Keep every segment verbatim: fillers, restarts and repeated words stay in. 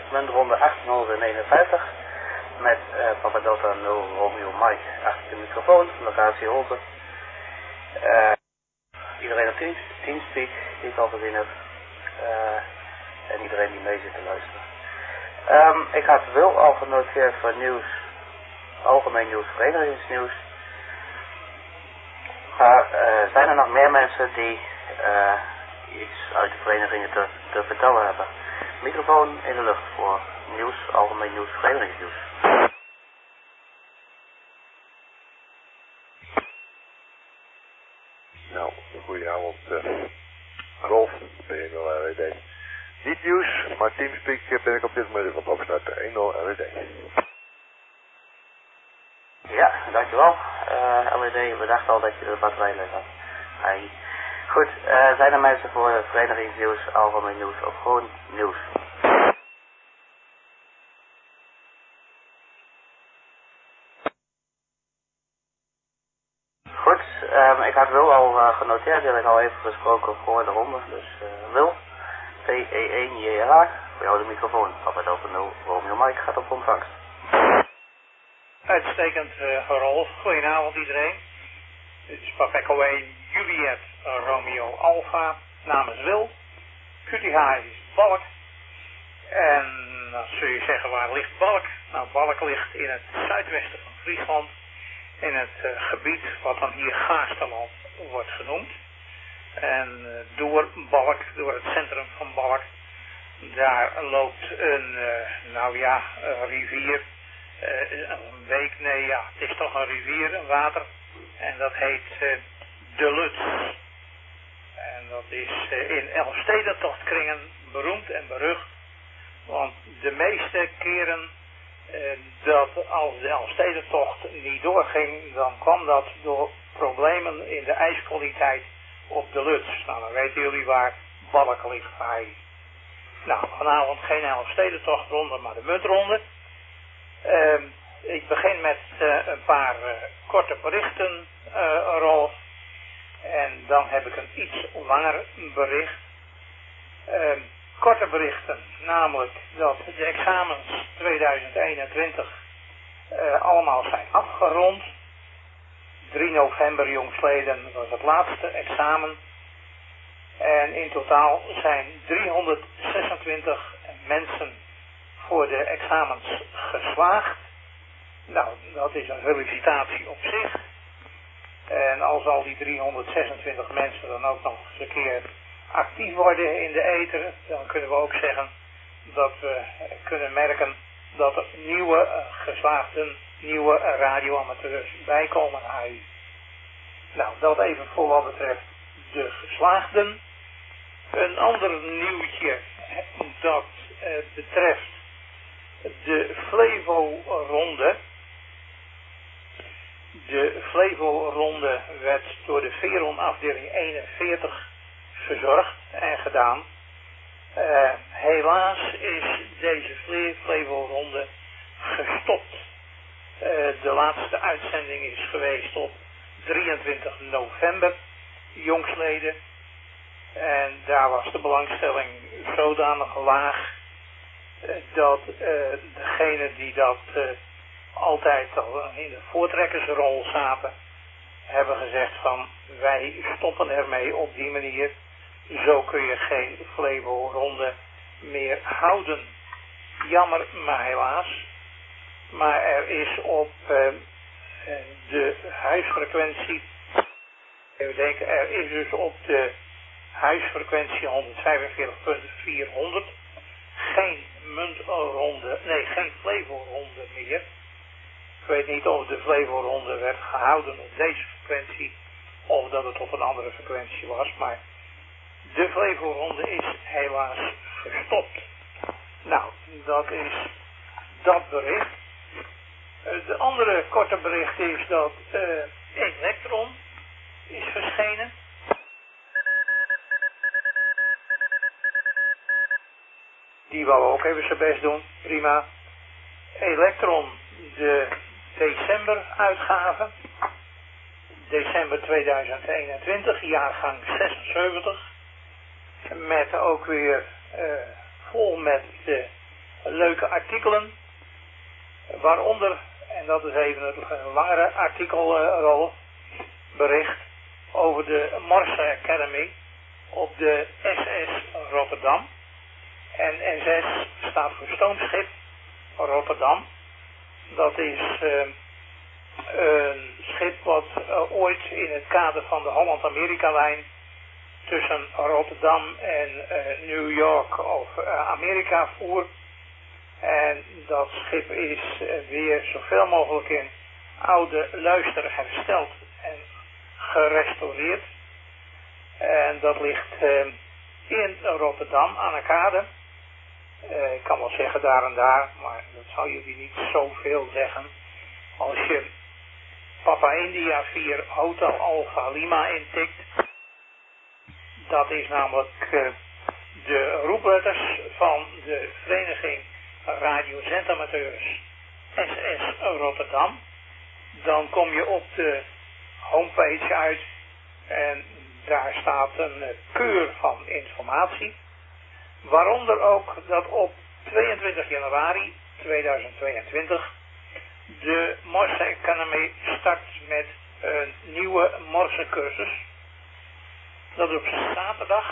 muntronde achthonderdeenenvijftig met uh, Papa Delta nul Romeo Mike achter de microfoon, locatie open. Uh, iedereen op Teams, Teamspeak die ik al gezien heb uh, en iedereen die mee zit te luisteren. Um, ik had wel al genoteerd voor nieuws, algemeen nieuws, verenigingsnieuws. Maar uh, zijn er nog meer mensen die uh, iets uit de verenigingen te, te vertellen hebben? Microfoon in de lucht voor nieuws, algemeen nieuws, verenigingsnieuws. Nou, goedenavond. Uh, Rolf, B nul R W D. Niet nieuws, maar Teamspeak ben ik op dit moment van het opstarten. één nul R W D. Ja, dankjewel. Uh, L E D, we dachten al dat je de batterij leeg had. Hi. Goed, uh, zijn er mensen voor verenigingsnieuws, algemeen nieuws of gewoon nieuws? Goed, um, ik had Wil al uh, genoteerd, die heb ik al even gesproken voor de ronde. Dus uh, Wil, P E één J H, voor jou de microfoon. Papa Delta nul Romeo Mike gaat op ontvangst. Uitstekend, uh, Rolf. Goedenavond iedereen. Dit is Papa Echo één Juliet uh, Romeo Alpha namens Wil. Q T H is Balk. En dan zul je zeggen, waar ligt Balk? Nou, Balk ligt in het zuidwesten van Friesland. In het uh, gebied wat dan hier Gaasterland wordt genoemd. En uh, door Balk, door het centrum van Balk, daar loopt een, uh, nou ja, een rivier. Uh, een week, nee ja, het is toch een rivier, een water. En dat heet uh, de Luts. En dat is uh, in Elfstedentochtkringen beroemd en berucht. Want de meeste keren uh, dat als de Elfstedentocht niet doorging, dan kwam dat door problemen in de ijskwaliteit op de Luts. Nou, dan weten jullie waar Balk ligt bij. Nou, vanavond geen Elfstedentochtronde, maar de muntronde. Uh, ik begin met uh, een paar uh, korte berichten, uh, Rolf. En dan heb ik een iets langer bericht. Uh, korte berichten, namelijk dat de examens tweeduizend eenentwintig uh, allemaal zijn afgerond. drie november jongsleden was het laatste examen. En in totaal zijn driehonderdzesentwintig mensen voor de examens geslaagd. Nou, dat is een felicitatie op zich. En als al die driehonderdzesentwintig mensen dan ook nog eens een keer actief worden in de ether, dan kunnen we ook zeggen dat we kunnen merken dat er nieuwe uh, geslaagden, nieuwe uh, radioamateurs bijkomen aan u. Nou, dat even voor wat betreft de geslaagden. Een ander nieuwtje dat uh, betreft de Flevo-ronde. De Flevo-ronde werd door de Veron afdeling eenenveertig verzorgd en gedaan. Uh, helaas is deze Flevo-ronde gestopt. Uh, de laatste uitzending is geweest op drieëntwintig november, jongsleden. En daar was de belangstelling zodanig laag dat uh, degenen die dat uh, altijd al in de voortrekkersrol zaten, hebben gezegd van wij stoppen ermee op die manier. Zo kun je geen Flevo-ronde meer houden. Jammer, maar helaas. Maar er is op uh, de huisfrequentie, even denken, er is dus op de huisfrequentie honderdvijfenveertig punt vierhonderd geen muntronde, nee, geen Flevo-ronde meer. Ik weet niet of de Flevo-ronde werd gehouden op deze frequentie of dat het op een andere frequentie was, maar de Flevo-ronde is helaas gestopt. Nou, dat is dat bericht. De andere korte bericht is dat uh, Electron is verschenen. Die wou ook even zijn best doen, prima. Electron, de december uitgave. December tweeduizend eenentwintig, jaargang zesenzeventig. Met ook weer uh, vol met de leuke artikelen, waaronder, en dat is even het langere artikel, uh, Rolf, bericht over de Morse Academy op de S S Rotterdam. En S S staat voor Stoomschip Rotterdam. Dat is uh, een schip wat uh, ooit in het kader van de Holland-Amerika-lijn tussen Rotterdam en uh, New York of uh, Amerika voer. En dat schip is uh, weer zoveel mogelijk in oude luister hersteld en gerestaureerd. En dat ligt uh, in Rotterdam aan de kade. Uh, ik kan wel zeggen daar en daar, maar dat zal jullie niet zoveel zeggen. Als je Papa India vier Hotel Alpha Lima intikt, dat is namelijk uh, de roepletters van de Vereniging Radio-Zendamateurs S S Rotterdam. Dan kom je op de homepage uit en daar staat een uh, keur van informatie. Waaronder ook dat op tweeëntwintig januari tweeduizend tweeëntwintig de Morse Academy start met een nieuwe Morse cursus. Dat is op zaterdag.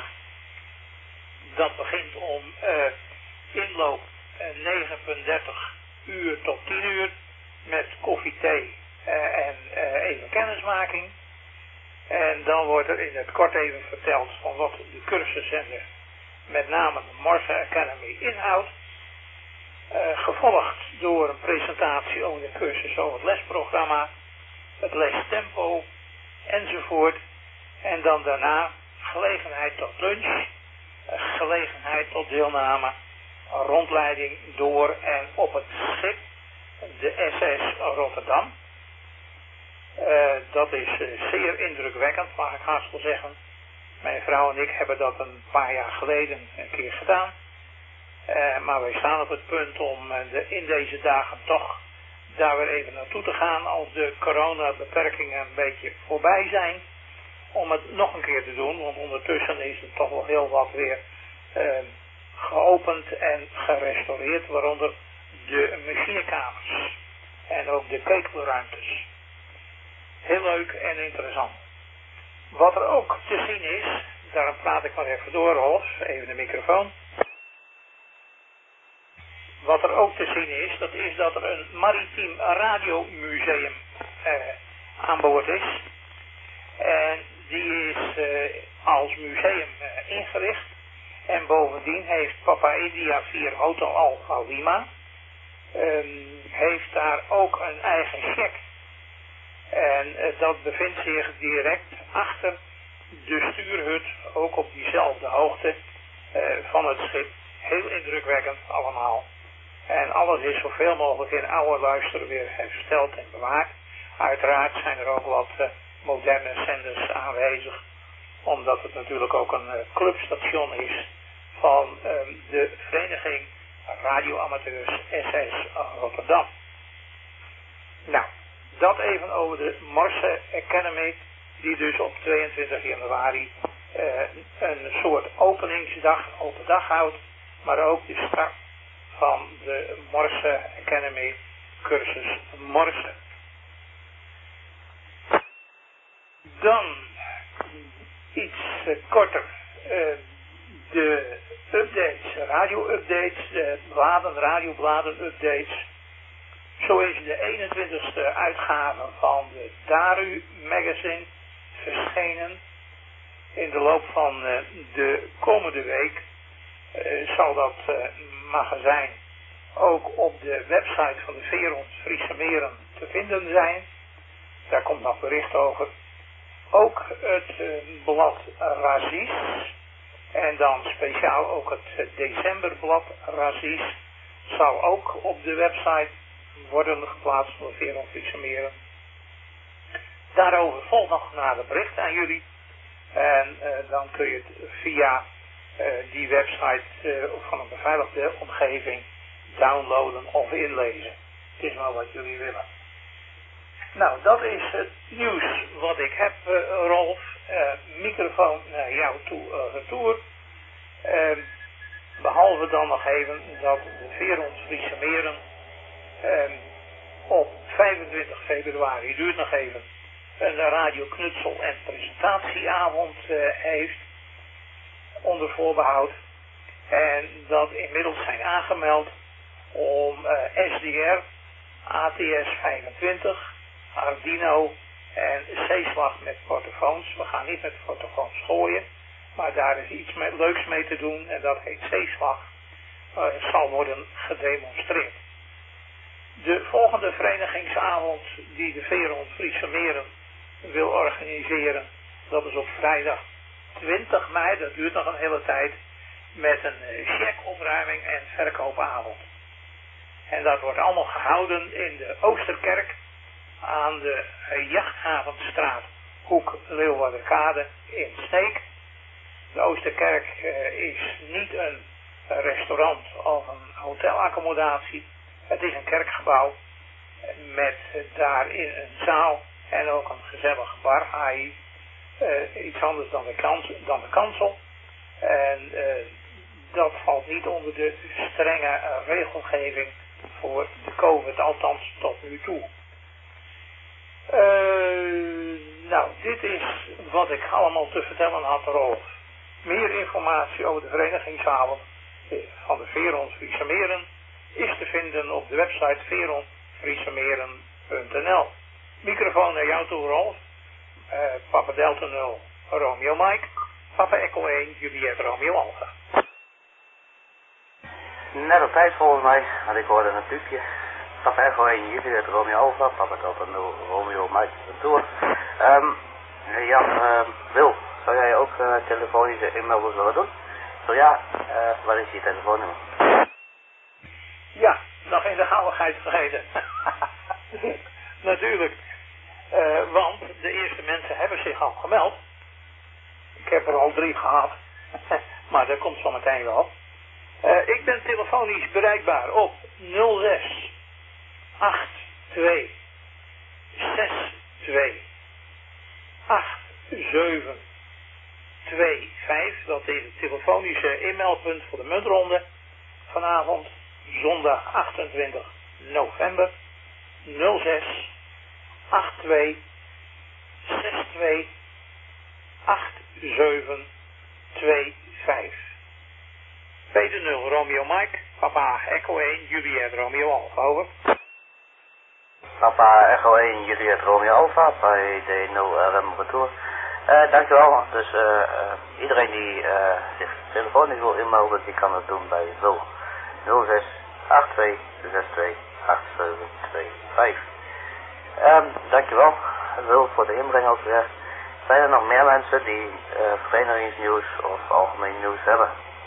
Dat begint om uh, inloop uh, negen uur dertig uur tot tien uur met koffie, thee uh, en uh, even kennismaking. En dan wordt er in het kort even verteld van wat de cursus en de, met name de Morse Academy inhoudt. Uh, gevolgd door een presentatie over de cursus, over het lesprogramma, het lestempo enzovoort. En dan daarna gelegenheid tot lunch, uh, gelegenheid tot deelname, rondleiding door en op het schip, de S S Rotterdam. Uh, dat is uh, zeer indrukwekkend, mag ik haast wel zeggen. Mijn vrouw en ik hebben dat een paar jaar geleden een keer gedaan. Uh, maar wij staan op het punt om uh, de, in deze dagen toch daar weer even naartoe te gaan als de coronabeperkingen een beetje voorbij zijn. Om het nog een keer te doen, want ondertussen is het toch wel heel wat weer uh, geopend en gerestaureerd, waaronder de machinekamers en ook de ketelruimtes. Heel leuk en interessant. Wat er ook te zien is, daarom praat ik maar even door, Rolf, even de microfoon. Wat er ook te zien is, dat is dat er een maritiem radiomuseum eh, aan boord is. En die is eh, als museum eh, ingericht. En bovendien heeft Papa India vier Hotel Alpha Lima, eh, heeft daar ook een eigen check. En eh, dat bevindt zich direct achter de stuurhut, ook op diezelfde hoogte eh, van het schip. Heel indrukwekkend allemaal. En alles is zoveel mogelijk in oude luister weer hersteld en bewaard. Uiteraard zijn er ook wat uh, moderne zenders aanwezig. Omdat het natuurlijk ook een uh, clubstation is van uh, de Vereniging Radioamateurs S S Rotterdam. Nou, dat even over de Morse Academy. Die dus op tweeëntwintig januari uh, een soort openingsdag, open dag houdt. Maar ook de start van de Morse Academy cursus Morse. Dan iets uh, korter. Uh, de updates, radio-updates, de bladen, radiobladen-updates. Zo is de eenentwintigste uitgave van de Daru magazine verschenen. In de loop van uh, de komende week uh, zal dat uh, magazijn ook op de website van de Veerond Friese Meren te vinden zijn. Daar komt nog bericht over. Ook het uh, blad Razis en dan speciaal ook het uh, decemberblad Razis zal ook op de website worden geplaatst door de Veerond Friese Meren. Daarover volgt nog nader bericht aan jullie. En uh, dan kun je het via uh, die website uh, van een beveiligde omgeving downloaden of inlezen. Het is maar wat jullie willen. Nou, dat is het nieuws wat ik heb, uh, Rolf. Uh, microfoon naar jou toe, uh, retour. Uh, Behalve dan nog even dat de Veerons Friese Meren eh, op vijfentwintig februari, duurt nog even, een radio knutsel en presentatieavond uh, heeft onder voorbehoud. En dat inmiddels zijn aangemeld om uh, S D R, A T S vijfentwintig, Arduino en C-slag met portofoons. We gaan niet met portofoons gooien, maar daar is iets mee, leuks mee te doen en dat heet C-slag. Uh, zal worden gedemonstreerd. De volgende verenigingsavond die de Veerons Friese Meren wil organiseren, dat is op vrijdag twintig mei, dat duurt nog een hele tijd, met een checkopruiming en verkoopavond. En dat wordt allemaal gehouden in de Oosterkerk aan de Jachthavenstraat, hoek Leeuwarderkade in Sneek. De Oosterkerk uh, is niet een restaurant of een hotelaccommodatie. Het is een kerkgebouw met daarin een zaal en ook een gezellige bar, dat is uh, iets anders dan de, kans, dan de kansel. En uh, dat valt niet onder de strenge uh, regelgeving voor de COVID, althans tot nu toe. Uh, nou, dit is wat ik allemaal te vertellen had, Rolf. Meer informatie over de verenigingsavond van de Veerons Friese Meren is te vinden op de website veeron friese meren punt n l. Microfoon naar jou toe, Rolf. Uh, Papa Delta nul, Romeo Mike. Papa Echo één, Juliet Romeo Alpha. Net op tijd volgens mij, want ik hoorde een piepje. Papa Echo één, Juliet Romeo Alpha, Papa Delta nul, Romeo Mike, Tour. Um, Jan, uh, Wil, zou jij ook uh, telefonische inmelders willen doen? Zo ja, uh, wat is je telefoonnummer? Ja, nog in de gauwigheid vergeten. Natuurlijk. Uh, want de eerste mensen hebben zich al gemeld. Ik heb er al drie gehad. Maar dat komt zo meteen wel. Uh, ik ben telefonisch bereikbaar op nul zes acht twee zes twee acht zeven twee vijf. Dat is het telefonische inmeldpunt voor de muntronde. Vanavond, zondag achtentwintig november. nul zes acht twee zes twee acht zeven twee vijf. Peter nul, Romeo Mike, Papa Echo één, Juliet Romeo Alpha, over. Papa Echo één, Juliet Romeo Alpha, bij D nul R M retour. Uh, dankjewel, dus uh, uh, iedereen die uh, zich telefonisch wil inmelden, die kan het doen bij Wil nul zes acht twee zes twee acht zeven twee vijf. Um, dankjewel, Wil, voor de inbreng ook weer. Zijn er nog meer mensen die uh, verenigingsnieuws of algemeen nieuws hebben?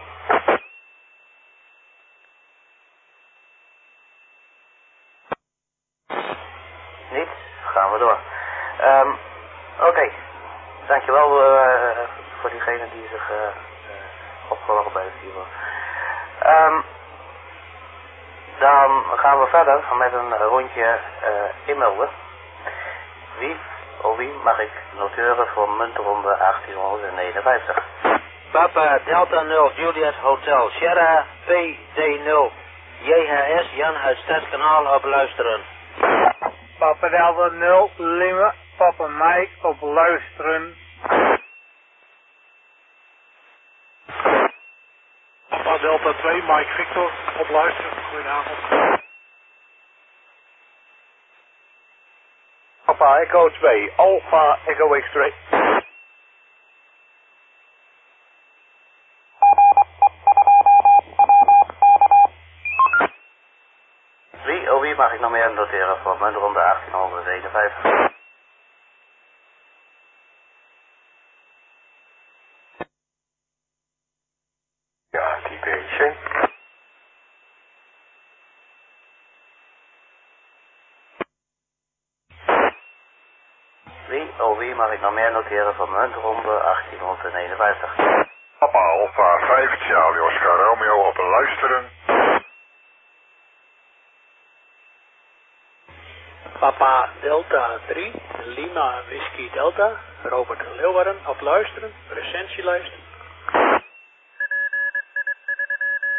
Niet? Gaan we door. Um, Oké, okay. Dankjewel uh, voor diegene die zich uh, uh, opgeworpen heeft hiervoor. Um, dan gaan we verder met een rondje uh, inmelden. Wie, oh wie mag ik noteren voor muntronde achttienhonderdnegenenvijftig? Papa Delta nul, Juliet Hotel, Sierra P D nul, J H S, Jan uit Stadskanaal op luisteren. Papa Delta nul, Lima, Papa Mike op luisteren. Papa Delta twee, Mike Victor op luisteren. Goedenavond. Papa Echo twee, Alpha Echo X-ray. Wie, oh wie mag ik nog meer noteren voor muntronde achttienhonderdeenenvijftig? Ja, type E C. Wie, oh wie mag ik nog meer noteren voor muntronde achttienhonderdeenenvijftig? Papa Alpha vijf, Charlie Oscar Romeo op luisteren. Papa Delta drie, Lima Whisky Delta, Robert Leeuwarden op luisteren, presentielijst.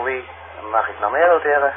wie mag ik nog meer noteren?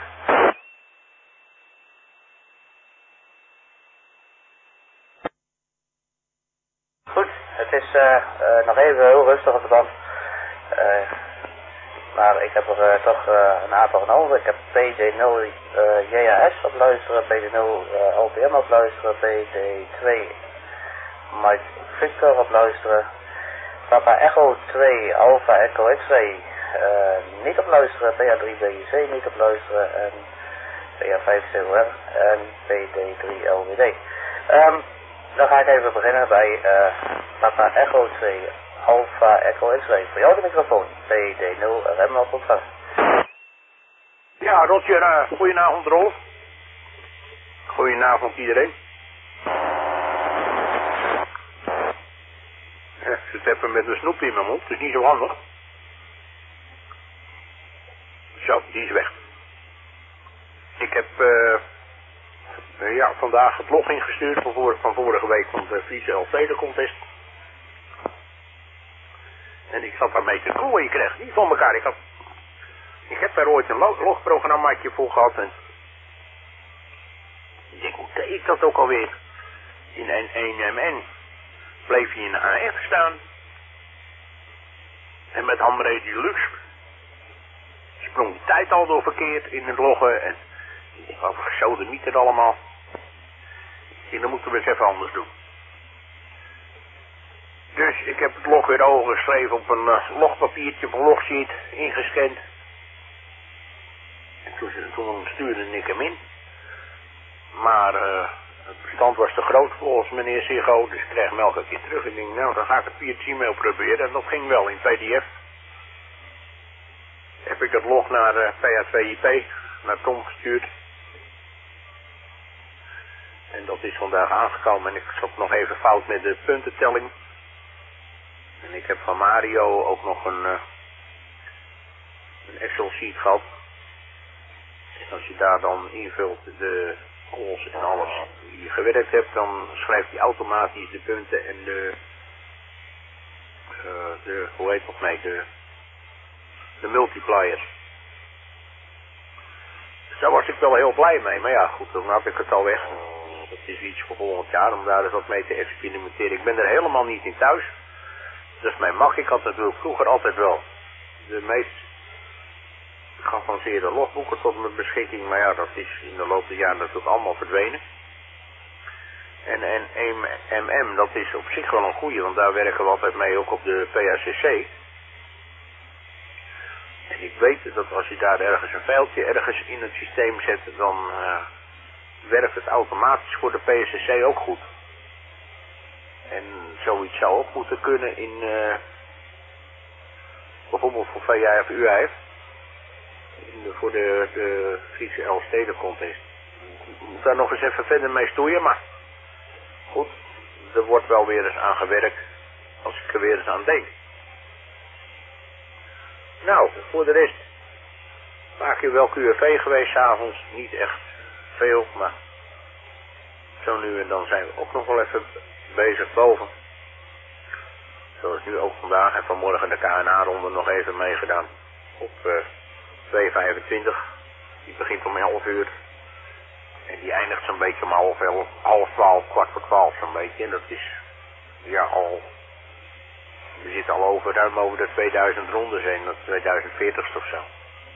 Goed, het is uh, uh, nog even heel rustig op de band. Uh, maar ik heb er uh, toch uh, een aantal genomen. Ik heb P D nul uh, J H S op luisteren, P D nul uh, L P M op luisteren, P D twee Mike Victor op luisteren, Papa Echo twee Alpha Echo X-ray uh, niet op luisteren, P A drie B I C niet op luisteren en P A vijf C O R en P D drie L W D. Um, dan ga ik even beginnen bij uh, Papa Echo twee Alpha Echo X-ray. Voor jou de microfoon, P D nul R M op ontvang. Ja, Roger, uh, goedenavond Rolf. Goedenavond iedereen. Ja, ik zit even met een snoepje in mijn mond, dus niet zo handig. Zo, die is weg. Ik heb uh, uh, ja, vandaag het log ingestuurd van, voor, van vorige week van de Friese L T-contest. En ik zat daarmee te klooien, ik kreeg niet van elkaar. Ik, had, ik heb daar ooit een logprogrammaatje voor gehad en ik denk, hoe deed ik dat ook alweer? In een één M N bleef hij in de A F staan. En met Hamre Deluxe sprong die tijd al door verkeerd in het loggen. En ik denk, wat voor gesodemieter allemaal. En dan moeten we eens even anders doen. Dus ik heb het log weer overgeschreven op een uh, logpapiertje van logsheet, ingescand. En toen, toen stuurde ik hem in. Maar uh, het bestand was te groot volgens meneer Sigo, dus ik kreeg hem elke keer terug. En ik denk, nou dan ga ik het via het Gmail proberen. En dat ging wel in P D F. Heb ik het log naar uh, P A twee I P, naar Tom gestuurd. En dat is vandaag aangekomen en ik zat nog even fout met de puntentelling. En ik heb van Mario ook nog een, uh, een Excel sheet gehad. En als je daar dan invult de calls en alles die je gewerkt hebt, dan schrijft hij automatisch de punten en de, uh, de hoe heet dat mee, de, de multipliers. Dus daar was ik wel heel blij mee, maar ja goed, dan had ik het al weg. Dat is iets voor volgend jaar om daar eens wat mee te experimenteren. Ik ben er helemaal niet in thuis. Dat is mijn mak. Ik had natuurlijk vroeger altijd wel de meest geavanceerde logboeken tot mijn beschikking. Maar ja, dat is in de loop der jaren natuurlijk allemaal verdwenen. En, en M M, dat is op zich wel een goeie, want daar werken we altijd mee ook op de P A C C. En ik weet dat als je daar ergens een vuiltje ergens in het systeem zet, dan uh, werkt het automatisch voor de P A C C ook goed. En zoiets zou ook moeten kunnen in, uh, bijvoorbeeld voor V I F U I F, in de, voor de, de Friese Elfstedencontest. Ik moet daar nog eens even verder mee stoeien, maar goed, er wordt wel weer eens aan gewerkt, als ik er weer eens aan denk. Nou, voor de rest, vaak je wel Q R V geweest 's avonds, niet echt veel, maar zo nu en dan zijn we ook nog wel even bezig boven. Zoals nu ook vandaag en vanmorgen de K N A-ronde nog even meegedaan. Op uh, twee vijfentwintig. Die begint om elf uur. En die eindigt zo'n beetje om half elf, half twaalf, kwart voor twaalf zo'n beetje. En dat is, ja al, we zitten al over, ruim over de tweeduizend ronden zijn. Dat is tweeduizend veertig of zo.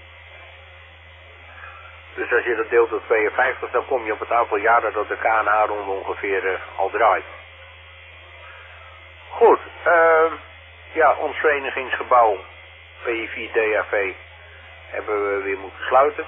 Dus als je dat deelt door tweeënvijftig, dan kom je op het aantal jaren dat de K N A-ronde ongeveer uh, al draait. Goed, uh, ja, ons verenigingsgebouw P I vier D A V hebben we weer moeten sluiten.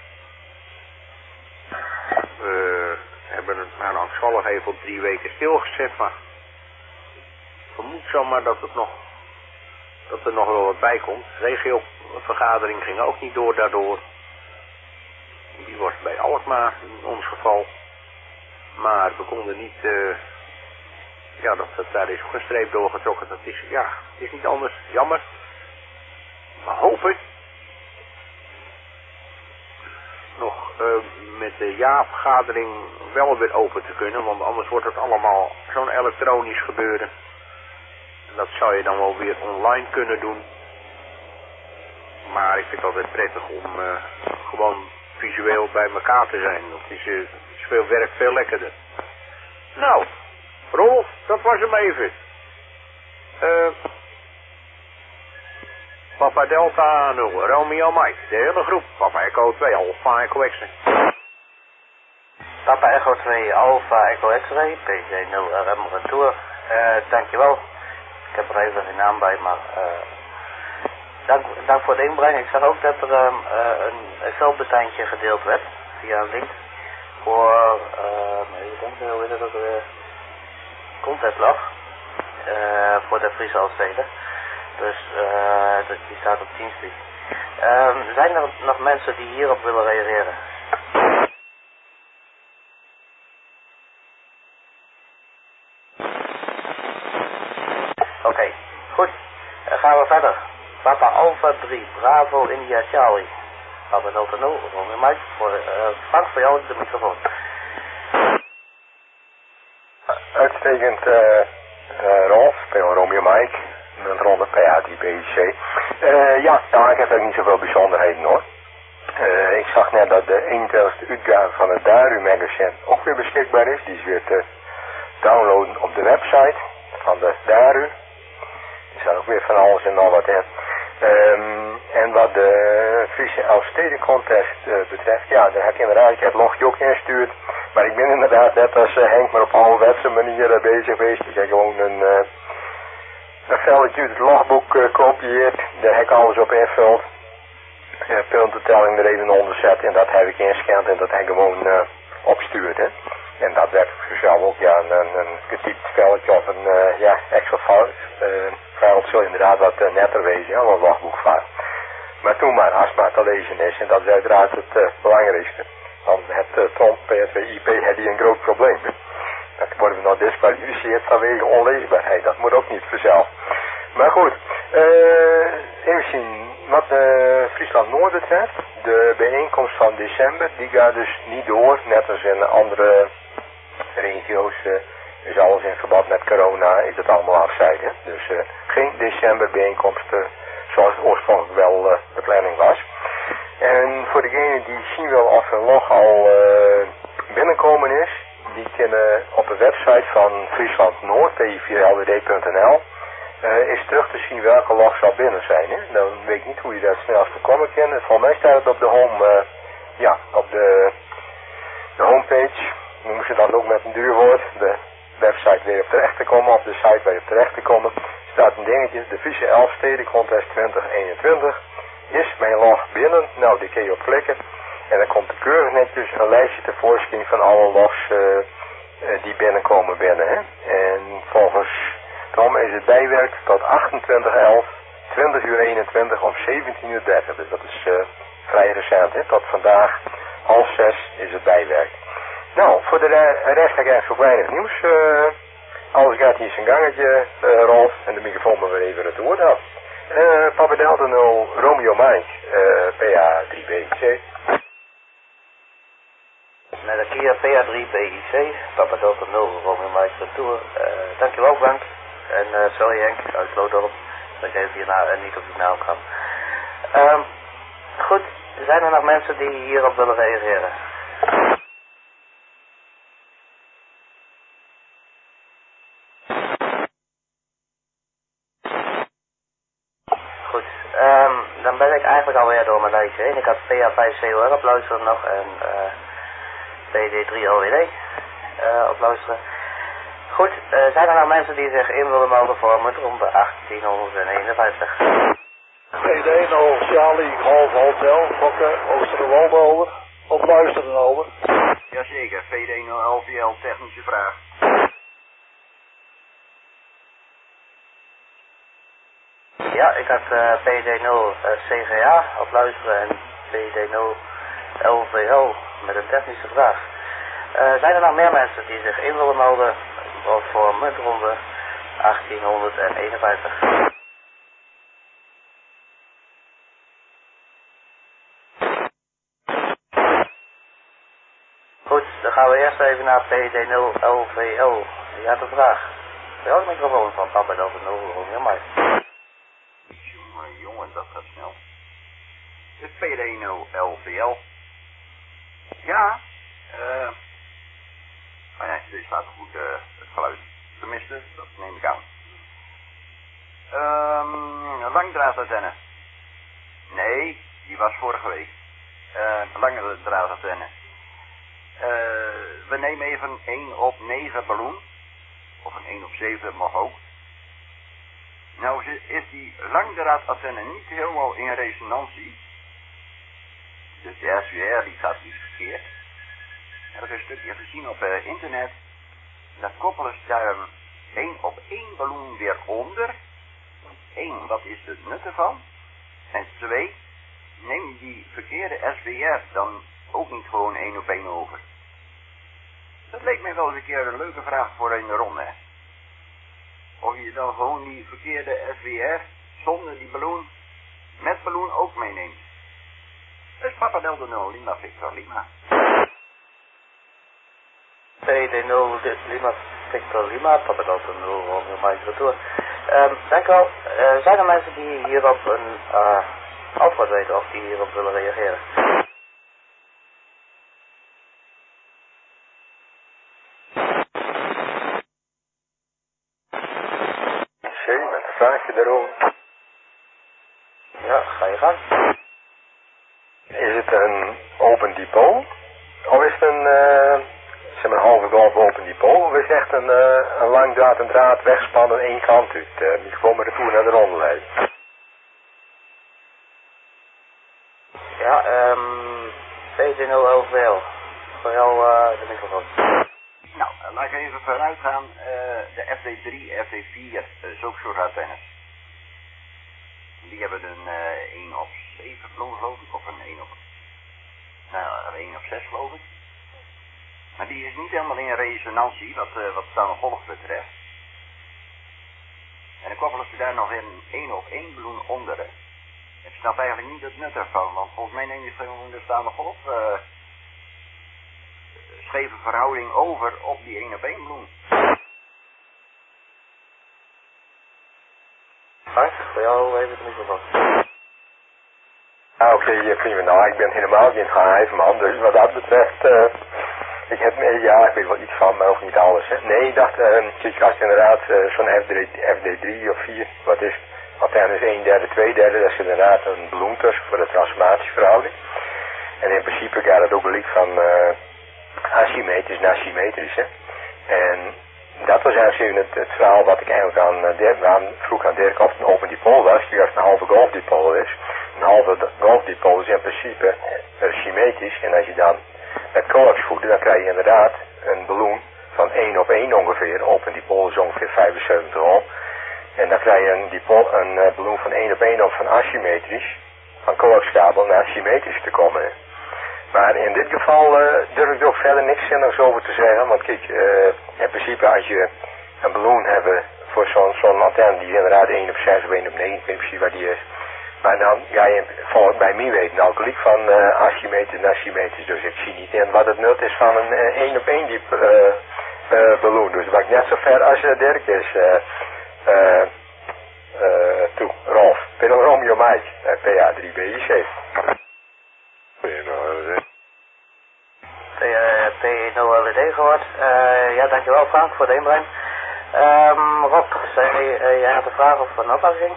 We hebben het naar angstvallig even op drie weken stilgezet, maar ik vermoed zomaar dat het nog, dat er nog wel wat bij komt. De regiovergadering ging ook niet door daardoor. Die was bij Alkmaar in ons geval. Maar we konden niet, uh, ja, dat, dat, daar is ook een streep doorgetrokken. Dat is, ja, het is niet anders. Jammer. Maar hopen nog uh, met de jaarvergadering wel weer open te kunnen. Want anders wordt het allemaal zo'n elektronisch gebeuren. En dat zou je dan wel weer online kunnen doen. maar ik vind het altijd prettig om uh, gewoon visueel bij elkaar te zijn. Dat is, uh, is veel werk veel lekkerder. Nou, Rolf, dat was hem even. Uh, Papa Delta nul, Romeo Mike, de hele groep. Papa Echo twee, Alpha Echo X-ray. Papa Echo twee, Alpha Echo X-ray, P J nul R M Retour. Uh, dankjewel. Ik heb er even geen naam bij, maar uh, dank, dank voor de inbreng. Ik zag ook dat er um, uh, een Excel-bestandje gedeeld werd via een link voor, uh, ik denk, hoe is het ook weer, content log uh, voor de Friese Alsteden. Dus uh, dat, die staat op Teamspeak. Um, zijn er nog mensen die hierop willen reageren? Oké, okay, goed. Dan gaan we verder. Papa Alpha drie, Bravo India Charlie. Papa Delta nul, Romeo Mike. Voor, uh, Frank, voor jou de microfoon. Uitstekend, uh, uh, Rolf, P O Romeo Mike. Met ronde P A drie B I C. Uh, ja, nou, ik heb ook niet zoveel bijzonderheden hoor. Uh, ik zag net dat de eenentwintigste uitgave van het Daru magazine ook weer beschikbaar is. Die is weer te downloaden op de website van de Daru. Er staat ook weer van alles en nog wat in. Um, en wat de Friese Elfsteden contest uh, betreft, ja, daar heb ik inderdaad, ik heb het logje ook ingestuurd. Maar ik ben inderdaad net als uh, Henk maar op ouderwetse manier uh, bezig geweest. Ik heb gewoon een, uh, een velletje uit het logboek uh, kopieerd. Daar heb ik alles op ingevuld. Uh, puntentelling er even onder zet en dat heb ik ingescand en dat heb ik gewoon uh, opgestuurd. Hè. En dat werd voor zelf ook ja, een, een getypt velletje of een uh, ja, extra fout. Uh, veld zal inderdaad wat uh, netter wezen, ja, wat logboekvaart. Maar toen maar als maar te lezen is, en dat is uiteraard het uh, belangrijkste. Want het uh, Tromp P R twee I P had die een groot probleem. Dan worden we nog disqualificeerd vanwege onleesbaarheid. Dat moet ook niet vanzelf. Maar goed, uh, even zien wat uh, Friesland Noord betreft. De bijeenkomst van december, die gaat dus niet door, net als in andere regio's. Uh, is alles in verband met corona, is het allemaal afzijden. Dus uh, geen december bijeenkomsten zoals het oorspronkelijk wel uh, de planning was. En voor degenen die zien wel of een log al uh, binnenkomen is, die kunnen op de website van Friesland Noord, P I vier L W D punt N L, uh, is terug te zien welke log zal binnen zijn. Hè? Dan weet ik niet hoe je dat snel voorkomen kan. Volgens mij staat het op de home, uh, ja, op de, de homepage, noemen ze dat ook met een duur woord, de website weer op terecht te komen, op de site waar je op terecht te komen, staat een dingetje, de Friese Elfsteden Contest twintig eenentwintig. Is mijn log binnen? Nou, die kun je op klikken. En dan komt er keurig netjes een lijstje tevoorschijn van alle logs uh, uh, die binnenkomen binnen. Hè? En volgens Tom is het bijwerkt tot achtentwintig elf, twintig uur eenentwintig om zeventien uur dertig. Dus dat is uh, vrij recent. Hè? Tot vandaag half zes is het bijwerkt. Nou, voor de rest heb ik eigenlijk zo weinig nieuws. Uh, alles gaat hier zijn gangetje, uh, Rolf. En de microfoon maar weer even het woord af. Uh, Papa Delta nul, Romeo Mike, uh, P A drie B I C. Met de Kia P A drie B I C, Papa Delta nul, Romeo Mike Retour. Uh, dankjewel Frank. En uh, sorry Henk, uit Loodorp, dat ik even hierna uh, niet op die naam kwam. Um, goed, zijn er nog mensen die hierop willen reageren? Goed, um, dan ben ik eigenlijk alweer door mijn lijstje heen. Ik had P A vijf C O R op luisteren nog en uh, P D drie L W D uh, op luisteren. Goed, uh, zijn er nou mensen die zich in willen melden voor ronde achttienhonderdeenenvijftig? P D nul, Charlie, Golf Hotel, Fokker, Oosterwolde over, op luisteren over. Jazeker, P D nul L V L, technische vraag. Ja, ik had uh, P D nul uh, C G A op luisteren en P D nul L V L met een technische vraag. Uh, zijn er nog meer mensen die zich in willen melden voor muntronde achttienhonderdeenenvijftig? Goed, dan gaan we eerst even naar P D nul L V L. Die had een vraag. Welk de microfoon van Papa Delta nul, Romeo Mike. Jongen, jongen, dat gaat snel. Het P D nul L V L. Ja, eh... maar ja, dit staat goed, uh, het geluid. Tenminste, dat neem ik aan. Ehm, langdraadantenne. Nee, die was vorige week. Uh, langere draadantenne. Uh, we nemen even een één op negen ballon. Of een één op zeven mag ook. Nou is die langdraadantenne niet helemaal in resonantie. Dus de S W R die gaat iets verkeerd. Heb ik een stukje gezien op uh, internet. Dan koppelen ze daar een één op één ballon weer onder. Eén, wat is het nut ervan? En twee, neem die verkeerde S W R dan ook niet gewoon één op één over. Dat leek mij wel eens een keer een leuke vraag voor in de ronde, hè. Of je dan gewoon die verkeerde S W R zonder die ballon met ballon ook meeneemt. Dat is Papa Delta nul Lima Victor Lima. P D nul Lima Victor Lima, Papa Delta nul Romeo Mike Retour. Um, dank u wel. Uh, zijn er mensen die hierop een uh, antwoord weten of die hierop willen reageren? Zee, met een vraagje erover. Ja, ga je gang. Is het een open depot? Of is het een, uh, zeg maar een halve golf open depot? Of is het echt een, uh, een lang draad en draad wegspannen één kant uit? Uh, niet gewoon met de voer naar de ronde leiden. Ja, um, P D nul L V L. Voor jou uh, de microfoon. Nou, laat ik even vooruit gaan. Uh, de F D drie, F D vier, uh, zulke soort antennes. Die hebben een uh, één op zeven geloof ik, of een één op... Nou, een één op zes geloof ik. Maar die is niet helemaal in resonantie, wat, uh, wat staande golf betreft. En dan koppelen ze daar nog een één op één ballon onder. Hè. Ik snap eigenlijk niet het nut ervan, want volgens mij neem je gewoon de staande golf... Uh, scheve verhouding over op die één op één ballon. Frank, voor jou even de microfoon. Ah, oké, okay, prima. Nou, ik ben helemaal geen geheimman, dus wat dat betreft, uh, ik heb, ja, ik weet wel iets van, maar ook niet alles, hè. Nee, ik dacht, uh, kijk, als inderdaad uh, zo'n F D drie of vier, wat is het? Antenne is een derde, twee derde, dat is inderdaad een ballon tussen voor de transformatieverhouding. En in principe gaat het ook wel iets van uh, asymmetrisch naar symmetrisch, hè. En dat was eigenlijk het, het verhaal wat ik eigenlijk aan, uh, Dirk, aan vroeg aan Dirk of het een open dipole was, die als het een halve golfdipole is. Een halve golfdipole is in principe uh, symmetrisch en als je dan met coax voedt, dan krijg je inderdaad een ballon van één op één ongeveer. Een open dipole is ongeveer vijfenzeventig ohm. En dan krijg je een, dipole, een uh, ballon van één op één of van asymmetrisch, van coaxkabel naar symmetrisch te komen. Maar in dit geval uh, durf ik er ook verder niks zinnigs over te zeggen. Want kijk, uh, in principe als je een ballon hebt voor zo'n zo'n antenne die inderdaad één op zes of één op negen, ik weet niet precies waar die is. Maar dan ga je volgens bij mij weten alcoholiek van uh, asymmetrisch naar symmetrisch. Dus ik zie niet in wat het nut is van een uh, één op één diep uh, uh, ballon. Dus dat ik net zo ver als uh, Dirk is. Uh, uh, uh, toe, Rolf. Pedro Romeo Mike, uh, P A drie B I C. P nul L E D gehoord. Uh, ja, dankjewel Frank voor de inbreng. Um, Rob, zei, uh, jij had een vraag of een opmerking?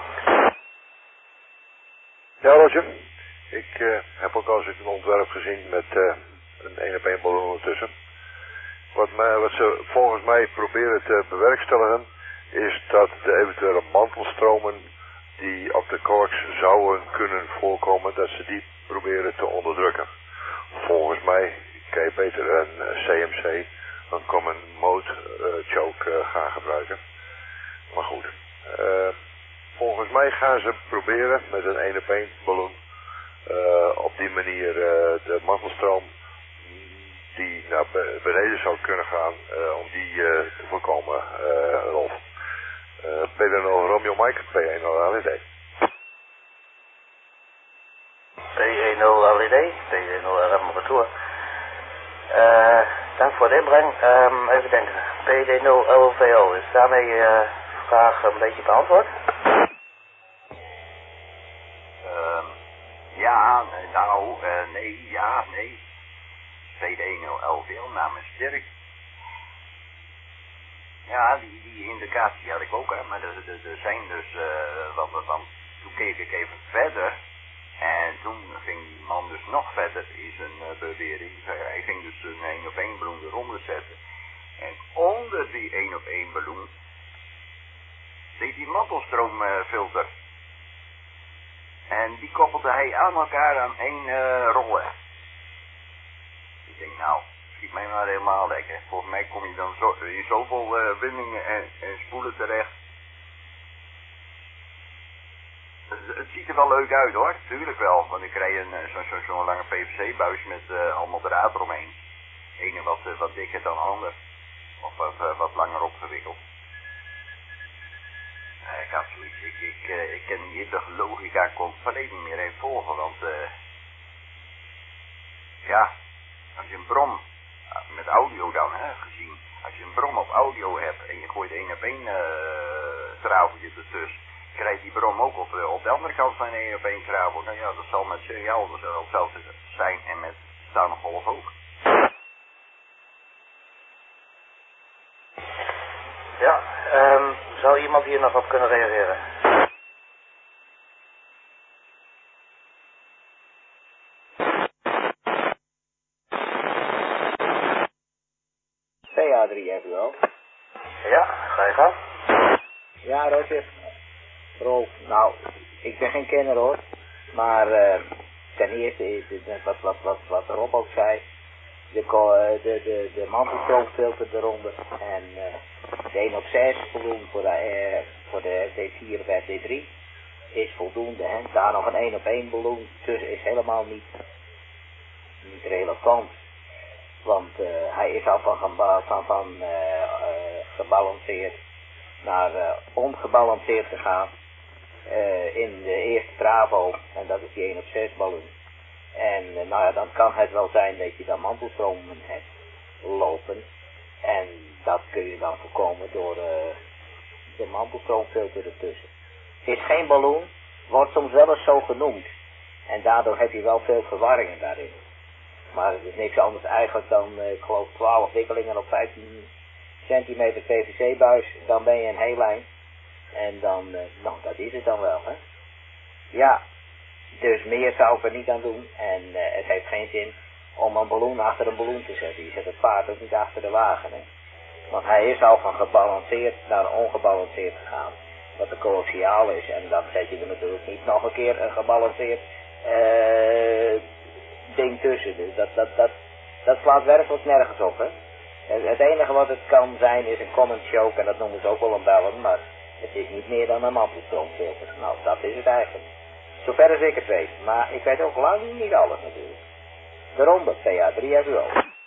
Ja, Roger. Ik uh, heb ook al eens een ontwerp gezien met uh, een één op één ballon ertussen. Wat, mij, wat ze volgens mij proberen te bewerkstelligen is dat de eventuele mantelstromen die op de coax zouden kunnen voorkomen, dat ze die proberen te onderdrukken. Volgens mij kan je beter een C M C, een common mode uh, choke uh, gaan gebruiken. Maar goed, uh, volgens mij gaan ze proberen met een één op één ballon uh, op die manier uh, de mantelstroom die naar beneden zou kunnen gaan, uh, om die uh, te voorkomen, uh, Rolf. Uh, P D nul Romeo Mike, P één nul L E D. P één nul L E D, P één nul R M Retour. Uh, dank voor de inbreng. Um, even denken. P D nul L V L, is daarmee je uh, vraag een beetje beantwoord? Uh, ja, Ja, nou, uh, nee, ja, nee. V D nul L V L namens Dirk. Ja, die, die indicatie had ik ook, hè, maar er, er, er zijn dus, uh, want, want toen keek ik even verder en toen ging die man dus nog verder in zijn uh, bewering. Hij ging dus een één op één ballon eronder zetten en onder die één op één ballon deed die mantelstroomfilter. En die koppelde hij aan elkaar aan één uh, roller. Ik denk, nou, schiet mij maar helemaal lekker. Volgens mij kom je dan zo, in zoveel uh, windingen en, en spoelen terecht. Het, het ziet er wel leuk uit hoor, tuurlijk wel. Want ik krijg een zo'n zo, zo lange P V C-buis met uh, allemaal draad eromheen. Ene wat, uh, wat dikker dan ander. Of wat, uh, wat langer opgewikkeld. Uh, ik had zoiets, ik, ik, uh, ik ken hier de logica compleet niet meer in volgen, want uh, ja, als je een bron, met audio dan, hè, gezien, als je een bron op audio hebt en je gooit één op één uh, traveltje ertussen, krijg je die bron ook op, uh, op de andere kant van een één op één travel. Nou ja, dat zal met signaal hetzelfde zijn en met staande golf ook. Ja, um, zou iemand hier nog op kunnen reageren? P A drie F U O. Ja, ga je gang. Ja, Roger. Rolf, nou, ik ben geen kenner hoor. Maar uh, ten eerste is het, wat, wat, wat, wat Rob ook zei, de, de, de, de mantelstroomfilter eronder en uh, de één op zes voldoende voor de, uh, voor de F D vier of F D drie is voldoende. Hè. Daar nog een één op één ballon tussen is helemaal niet, niet relevant. Want uh, hij is al van, van, van uh, uh, gebalanceerd naar uh, ongebalanceerd gegaan uh, in de eerste travo. En dat is die één op zes ballon. En uh, nou ja, dan kan het wel zijn dat je dan mantelstromen hebt lopen. En dat kun je dan voorkomen door uh, de mantelstroomfilter ertussen. Is geen ballon, wordt soms wel eens zo genoemd. En daardoor heb je wel veel verwarringen daarin. Maar het is niks anders eigenlijk dan, uh, ik geloof, twaalf wikkelingen op vijftien centimeter P V C-buis. Dan ben je een heel lijn. En dan, uh, nou, dat is het dan wel, hè. Ja, dus meer zou ik er niet aan doen. En uh, het heeft geen zin om een ballon achter een ballon te zetten. Je zet het paard ook niet achter de wagen, hè. Want hij is al van gebalanceerd naar ongebalanceerd gegaan. Wat de coaxiaal is. En dan zet je er natuurlijk niet nog een keer een gebalanceerd uh, ding tussen. Dus dat, dat, dat, dat slaat werkelijk nergens op, hè. Het enige wat het kan zijn is een comment choke. En dat noemen ze ook wel een bellen. Maar het is niet meer dan een mantelstroomfilter. Nou, dat is het eigenlijk. Zover als ik het weet. Maar ik weet ook lang niet alles natuurlijk. De ronde, P A drie F U O.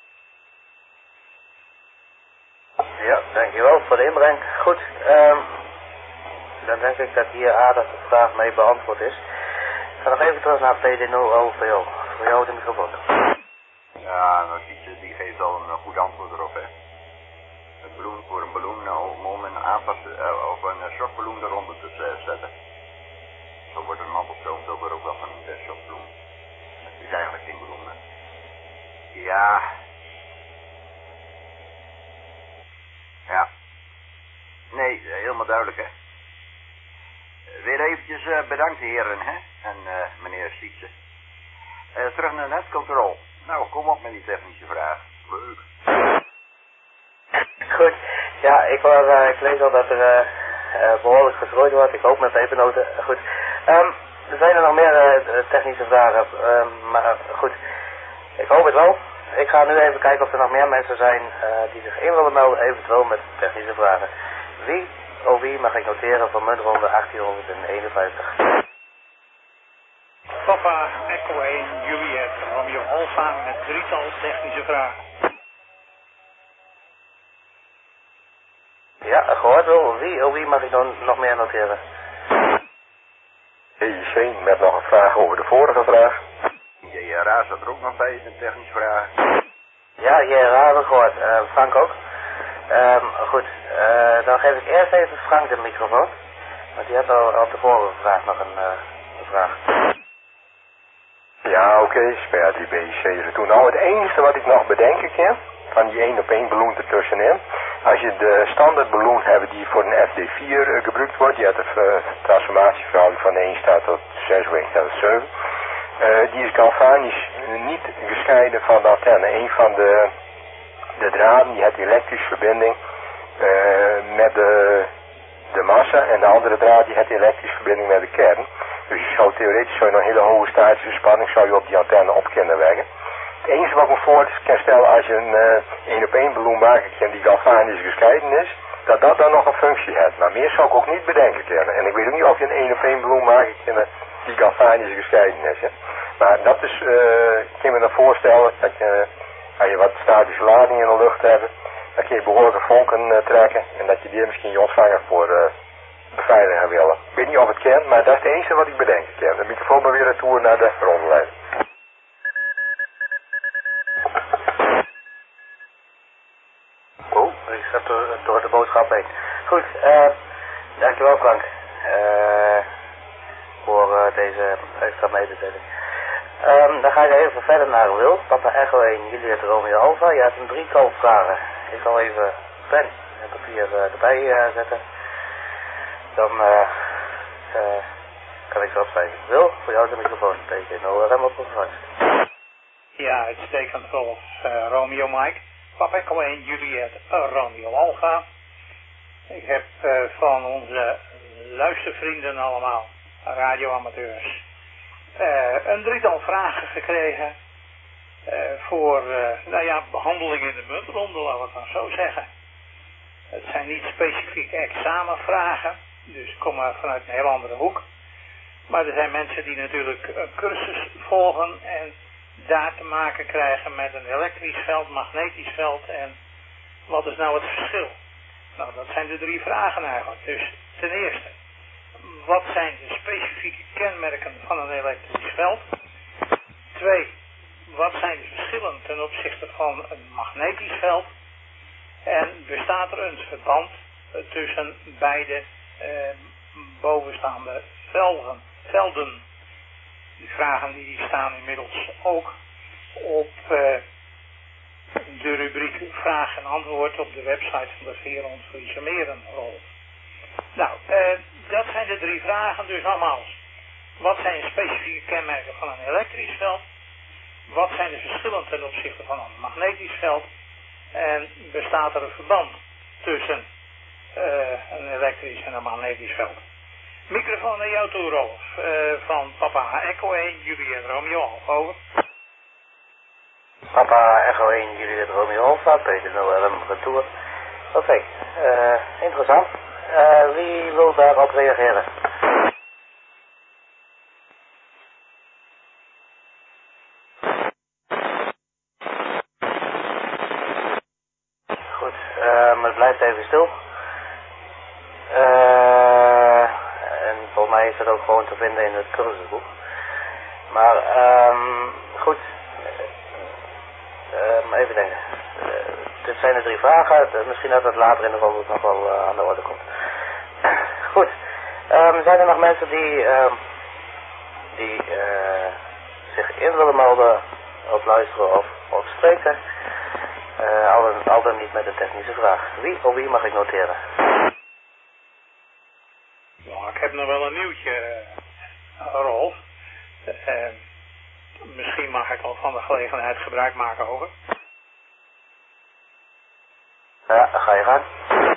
Ja, dankjewel voor de inbreng. Goed, um, dan denk ik dat hier aardig de vraag mee beantwoord is. Ik ga nog even terug naar P D nul L V L. Voor jou de microfoon. Ja, nou, die, die geeft al een goed antwoord erop, hè. Een ballon voor een ballon om, om een aanpassen, uh, of een uh, shockballon eronder te uh, zetten. Zo wordt een mantelstroomfilter ook wel van een uh, shockballon. Het is eigenlijk geen ballon, hè. Ja. Ja. Nee, helemaal duidelijk, hè. Weer eventjes uh, bedankt, heren, hè. En uh, meneer Sietse. Uh, terug naar netcontrol. Nou, kom op met die technische vraag. Leuk. Goed. Ja, ik, was, uh, ik lees al dat er uh, uh, behoorlijk gestrooid wordt. Ik hoop met pepernoten. Goed. Um, er zijn er nog meer uh, technische vragen. Um, maar uh, goed. Ik hoop het wel. Ik ga nu even kijken of er nog meer mensen zijn uh, die zich in willen melden, eventueel met technische vragen. Wie, oh wie mag ik noteren voor muntronde achttienhonderdeenenvijftig? Papa, Echo één, Juliet, Romeo Alfa met drietal technische vragen. Ja, gehoord wel. Wie, oh wie mag ik dan nog meer noteren? E I C met nog een vraag over de vorige vraag. J R A zat er ook nog bij, een technische vraag. Ja, J R A hebben we gehoord. Uh, Frank ook. Um, goed, uh, dan geef ik eerst even Frank de microfoon. Want die had al, al tevoren gevraagd nog een, uh, een vraag. Ja, Ja, oké, okay, P A drie B I C retour. Nou, het enige wat ik nog bedenken kan, van die één op één balloon ertussenin, als je de standaard balloon hebt die voor een F D vier uh, gebruikt wordt, die had een uh, transformatieverhouding van één staat tot zes wegen tot zeven. Uh, die is galvanisch niet gescheiden van de antenne. Een van de, de draden die heeft elektrische verbinding uh, met de, de massa en de andere draad die heeft elektrische verbinding met de kern. Dus je zou theoretisch zou je nog een hele hoge statische spanning zou je op die antenne op kunnen leggen. Het enige wat ik me voor kan stellen als je een één op één balloon maakt en die galvanisch gescheiden is, dat dat dan nog een functie heeft. Maar meer zou ik ook niet bedenken kunnen. En ik weet ook niet of je een één op één balloon maakt en die galvanisch gescheiden is. Hè. Maar dat is, uh, ik kan me dan voorstellen dat je, als je wat statische lading in de lucht hebt, dan kun je behoorlijke vonken uh, trekken en dat je die misschien je ontvanger voor uh, beveiligen willen. Ik weet niet of het kan, maar dat is het enige wat ik bedenken kan. De microfoon maar weer een toer naar de rondlijn. Oh, ik zat door, door de boodschap heen. Goed, uh, dankjewel Frank. Uh, voor uh, deze extra mededeling. Um, dan ga ik even verder naar Wil. Papa Echo één, Juliet Romeo Alpha. Je hebt een drietal vragen. Ik zal even pen en papier uh, erbij uh, zetten. Dan uh, uh, kan ik zo opschrijven. Wil, voor jou de microfoon. T G nul R M op de Ja, uitstekend Rolf. Uh, Romeo Mike. Papa Echo één, Juliet uh, Romeo Alpha. Ik heb uh, van onze luistervrienden allemaal, radioamateurs, uh, een drietal vragen gekregen uh, voor, uh, nou ja, behandeling in de muntronde, laten we het dan zo zeggen. Het zijn niet specifiek examenvragen, dus komen vanuit een heel andere hoek. Maar er zijn mensen die natuurlijk een cursus volgen en daar te maken krijgen met een elektrisch veld, magnetisch veld en wat is nou het verschil? Nou, dat zijn de drie vragen eigenlijk. Dus ten eerste, wat zijn de specifieke kenmerken van een elektrisch veld? Twee, wat zijn de verschillen ten opzichte van een magnetisch veld? En bestaat er een verband tussen beide eh, bovenstaande velden, velden? Die vragen die staan inmiddels ook op uh, de rubriek vraag en antwoord op de website van de Veron Friese Merenrol. Nou, uh, dat zijn de drie vragen dus nogmaals. Wat zijn de specifieke kenmerken van een elektrisch veld? Wat zijn de verschillen ten opzichte van een magnetisch veld? En bestaat er een verband tussen uh, een elektrisch en een magnetisch veld? Microfoon naar jou toe, Rolf. Uh, van Papa Echo één, Juliet Romeo Alpha, over. Papa Echo één, Juliet Romeo Alpha, Peter nul R M retour. Oké, okay. uh, interessant. Uh, wie wil daarop reageren? Goed, uh, maar het blijft even stil. Uh, en volgens mij is het ook gewoon te vinden in het cursusboek. Maar um, goed, uh, even denken. Uh, dit zijn de drie vragen. Uh, misschien dat het later in de ronde nog wel uh, aan de orde komt. Goed, um, zijn er nog mensen die, uh, die uh, zich in willen melden of luisteren of, of spreken? Uh, al, dan, al dan niet met een technische vraag. Wie of wie mag ik noteren? Nou, ik heb nog wel een nieuwtje, uh, Rolf. Uh, misschien mag ik al van de gelegenheid gebruik maken, over. Ja, ga je gaan.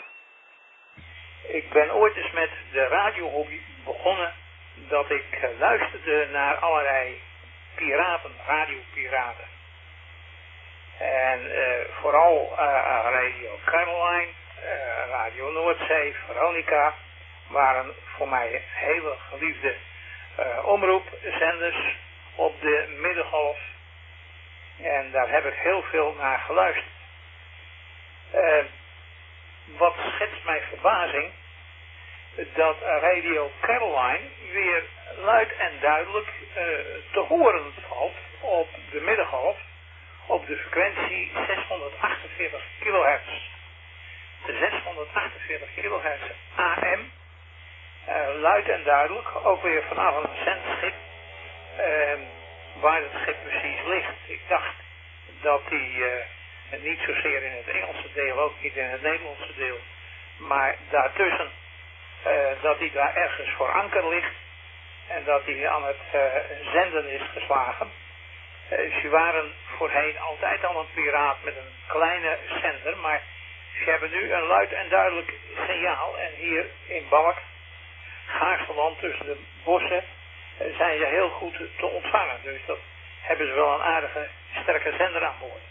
Ik ben ooit eens met de radiohobby begonnen dat ik uh, luisterde naar allerlei piraten, radiopiraten. En uh, vooral uh, Radio Caroline, uh, Radio Noordzee, Veronica waren voor mij hele geliefde uh, omroepzenders op de middengolf. En daar heb ik heel veel naar geluisterd. Uh, wat schetst mijn verbazing dat Radio Caroline weer luid en duidelijk uh, te horen valt op de middengolf op de frequentie zeshonderdachtenveertig kilohertz. De zeshonderdachtenveertig kilohertz A M, uh, luid en duidelijk, ook weer vanaf een zendschip, uh, waar het schip precies ligt. Ik dacht dat hij uh, niet zozeer in het Engelse deel, ook niet in het Nederlandse deel, maar daartussen, uh, dat hij daar ergens voor anker ligt en dat hij aan het uh, zenden is geslagen. Uh, ze waren voorheen altijd al een piraat met een kleine zender, maar ze hebben nu een luid en duidelijk signaal en hier in Balk, Gaarseland tussen de bossen, uh, zijn ze heel goed te ontvangen. Dus dat hebben ze wel een aardige, sterke zender aan boord.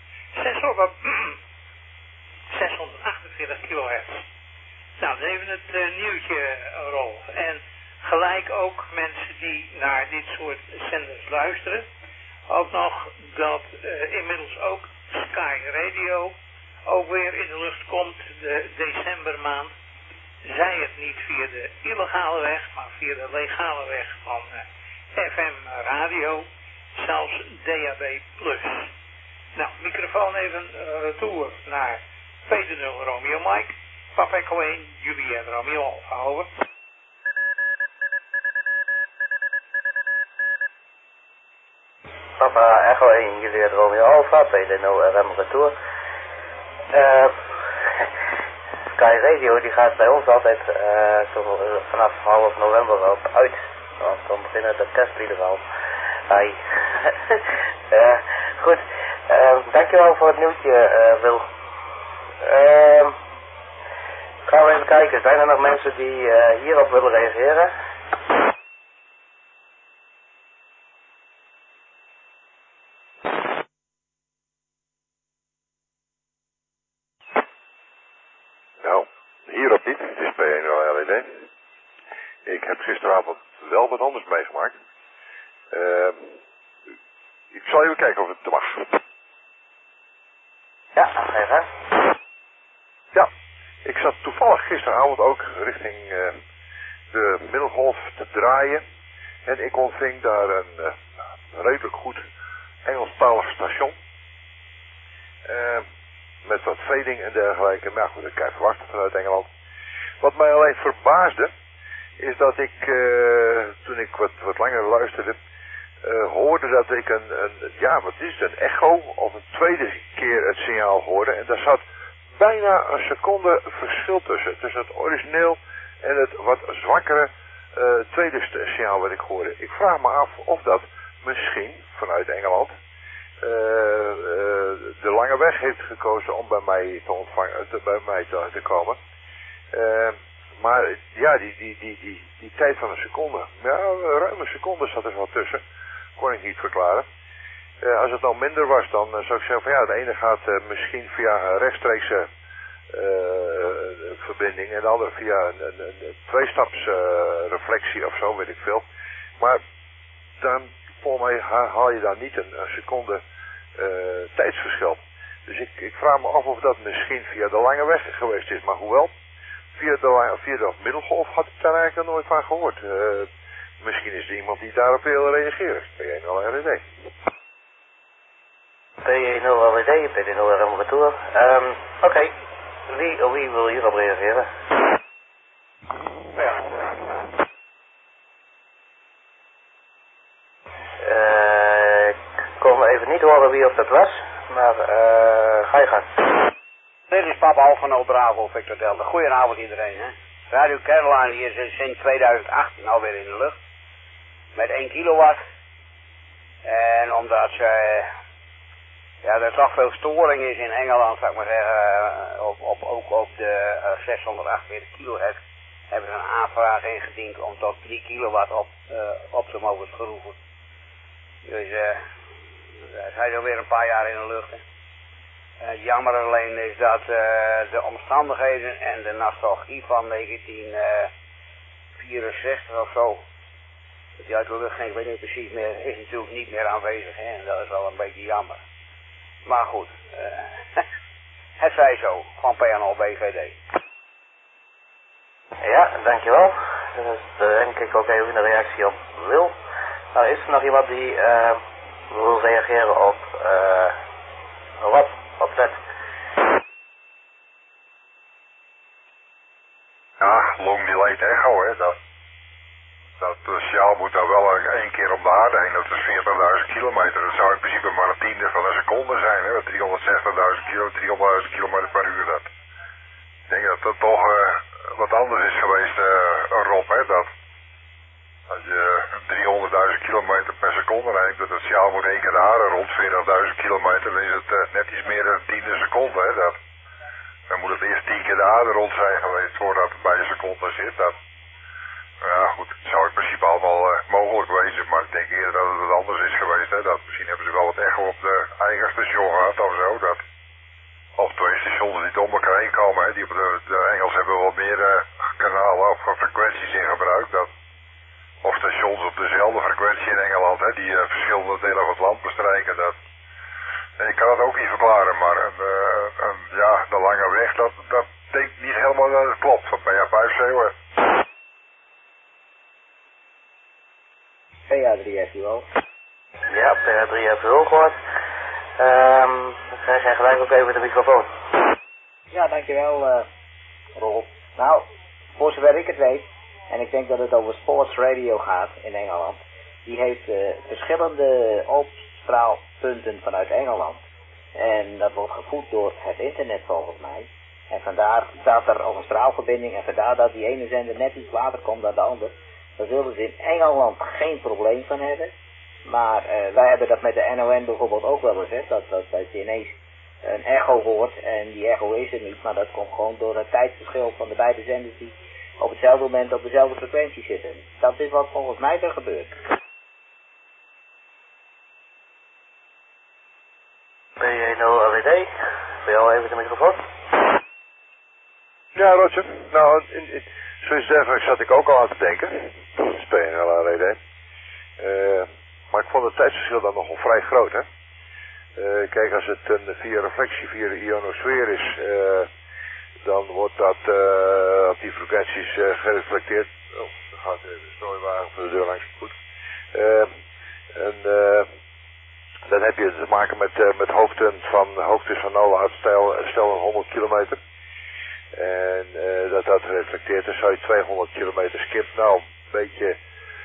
zeshonderdachtenveertig kilohertz. Nou, dan even het uh, nieuwtje, uh, Rolf. En gelijk ook mensen die naar dit soort zenders luisteren. Ook nog dat uh, inmiddels ook Sky Radio ook weer in de lucht komt, de decembermaand. Zij het niet via de illegale weg, maar via de legale weg van uh, F M radio, zelfs D A B plus. Nou, microfoon even uh, retour naar Peter nul Romeo Mike, Papa Echo één, Juliet Romeo Alpha, over. Papa Echo één, Juliet Romeo Alpha, Peter nul R M retour. Uh, Sky Radio die gaat bij ons altijd uh, zo, uh, vanaf half november op uit, want dan beginnen de kerstlieden al. Hi. uh, goed, uh, dankjewel voor het nieuwtje, uh, Wil. Uh, gaan we even kijken, zijn er nog mensen die uh, hierop willen reageren? Nou, hierop niet, het is P één L E D. Ik heb gisteravond wel wat anders meegemaakt. Uh, ik zal even kijken of het mag. Ja, ga gang. Ja, ik zat toevallig gisteravond ook richting uh, de Middelgolf te draaien. En ik ontving daar een uh, redelijk goed Engelstalig station. Uh, met wat fading en dergelijke. Maar goed, dat kan je verwachten vanuit Engeland. Wat mij alleen verbaasde, is dat ik, uh, toen ik wat, wat langer luisterde, uh, hoorde dat ik een, een, ja wat is het, een echo of een tweede keer het signaal hoorde. En daar zat bijna een seconde verschil tussen. Tussen het origineel en het wat zwakkere uh, tweede signaal wat ik hoorde. Ik vraag me af of dat misschien vanuit Engeland uh, uh, de lange weg heeft gekozen om bij mij te ontvangen, te, bij mij te, te komen. Uh, maar ja, die, die, die, die, die tijd van een seconde, ja, ruim een seconde zat er wel tussen, kon ik niet verklaren. Uh, als het nou minder was, dan uh, zou ik zeggen van ja, het ene gaat uh, misschien via een rechtstreekse uh, verbinding en de andere via een, een, een tweestaps uh, reflectie of zo, weet ik veel. Maar dan, volgens mij haal je daar niet een, een seconde uh, tijdsverschil. Dus ik, ik vraag me af of dat misschien via de lange weg geweest is, maar hoewel, via de, via de middelgolf had ik daar eigenlijk nog nooit van gehoord. Uh, misschien is er iemand die daarop wil reageren. P één L R D. P één nul L E D, P één nul R M retour. Um, Oké, okay. wie, wie wil hierop reageren? Ja. Uh, ik kon even niet horen wie of dat was, maar uh, ga je gang. Dit is Papa Alpha Nul Bravo Victor Delta. Goedenavond iedereen, hè. Radio Caroline hier is sinds tweeduizend achttien alweer in de lucht. Met één kilowatt. En omdat ze... Ja, er toch veel storing is in Engeland, zou ik maar zeggen, op, op, ook op de uh, zeshonderdachtenveertig kilohertz, hebben ze een aanvraag ingediend om tot drie kilowatt op, uh, op te mogen schroeven. Dus uh, hij is alweer een paar jaar in de lucht. Hè. Uh, jammer alleen is dat uh, de omstandigheden en de nostalgie van negentien vierenzestig of zo, dat die uit de lucht ging, ik weet niet precies meer, is natuurlijk niet meer aanwezig. Hè, en dat is wel een beetje jammer. Maar goed, uh, het zij zo, van P N L B V D. Ja, dankjewel. Dat is uh, denk ik ook even een reactie op Wil. Nou, is er nog iemand die uh, wil reageren op uh, wat? Op dat? Ja, long delayed echo, hè. Dat, dat sjaal moet dan wel één keer om de aarde heen. Dat is veertigduizend kilometer. Dat zou in principe maar een tiende van een seconde zijn. Hè? driehonderdzestigduizend kilo, driehonderdduizend kilometer per uur. Dat. Ik denk dat dat toch uh, wat anders is geweest, uh, Rob. Hè? Dat als je driehonderdduizend kilometer per seconde neemt, dat het sjaal moet één keer de aarde rond. veertigduizend kilometer, dan is het uh, net iets meer dan een tiende seconde. Hè? Dat. Dan moet het eerst tien keer de aarde rond zijn geweest voordat het bij een seconde zit. Dat. Ja goed, het zou in principe allemaal uh, mogelijk wezen, maar ik denk eerder dat het wat anders is geweest. Hè? Dat, misschien hebben ze wel wat echo op de eigen station gehad of zo. Dat, of twee stations die door elkaar heen komen. Hè? Die op de, de Engels hebben wel meer uh, kanalen of frequenties in gebruik. Dat, of stations op dezelfde frequentie in Engeland, hè? Die uh, verschillende delen van het land bestrijken. Dat. En ik kan het ook niet verklaren, maar een, uh, een, ja, de lange weg, dat, dat denk ik niet helemaal dat het klopt. Van P A vijf C hoor. P A drie F U O. Ja, P A drie F U O gehoord. Um, dan krijg jij gelijk ook even de microfoon. Ja, dankjewel, uh, Rolf. Nou, voor zover ik het weet, en ik denk dat het over Sports Radio gaat in Engeland, die heeft uh, verschillende opstraalpunten vanuit Engeland. En dat wordt gevoed door het internet volgens mij. En vandaar dat er ook een straalverbinding en vandaar dat die ene zender net iets later komt dan de ander. Daar zullen ze in Engeland geen probleem van hebben. Maar uh, wij hebben dat met de N O N bijvoorbeeld ook wel eens, hè, dat, dat, dat je ineens een echo hoort en die echo is er niet, maar dat komt gewoon door het tijdsverschil van de beide zenders die op hetzelfde moment op dezelfde frequentie zitten. Dat is wat volgens mij er gebeurt. B J nul L E D, voor jou even de microfoon. Ja, Roger. Nou, in, in, zoiets dergelijks zat ik ook al aan te denken. Dat is P N L R E D. Uh, maar ik vond het tijdsverschil dan nogal vrij groot, hè. Uh, kijk, als het een via reflectie, via de ionosfeer is, uh, dan wordt dat uh, op die frequenties uh, gereflecteerd. Oh, dan gaat de strooiwagen voor de deur langs. Goed. Uh, en uh, dan heb je te maken met, uh, met hoogten van, hoogtes van nul uit stel, stel honderd kilometer. En uh, dat dat reflecteert, dan zou je tweehonderd kilometer skip. Nou, een beetje,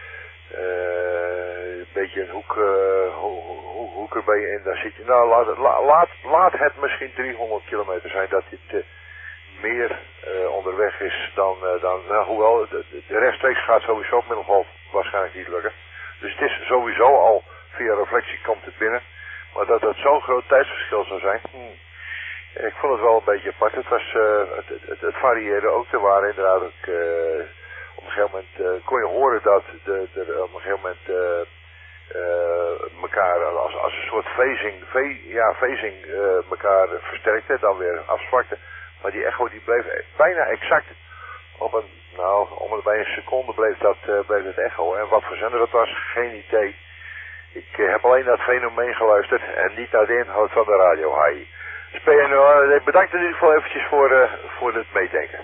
uh, een beetje een hoek, uh, ho, ho, hoek er ben je in. Daar zit je, nou, laat, la, laat, laat het misschien driehonderd kilometer zijn dat het uh, meer uh, onderweg is dan, uh, dan nou, hoewel, de, de rechtstreeks gaat sowieso op middelgolf waarschijnlijk niet lukken. Dus het is sowieso al, via reflectie komt het binnen. Maar dat het zo'n groot tijdsverschil zou zijn, hmm. Ik vond het wel een beetje apart. Het, was, uh, het, het, het varieerde ook. Er waren inderdaad ook, uh, op een gegeven moment uh, kon je horen dat de, de, op een gegeven moment uh, uh, elkaar als, als een soort phasing, fe, ja, phasing uh, elkaar versterkte, dan weer afzwakte. Maar die echo die bleef bijna exact op een, nou, om en bij een seconde bleef dat, uh, bleef het echo. En wat voor zender dat was, geen idee. Ik uh, heb alleen naar het fenomeen geluisterd en niet naar de inhoud van de radio. Hi. Dus P N L, bedankt in ieder geval eventjes voor, uh, voor het meedenken.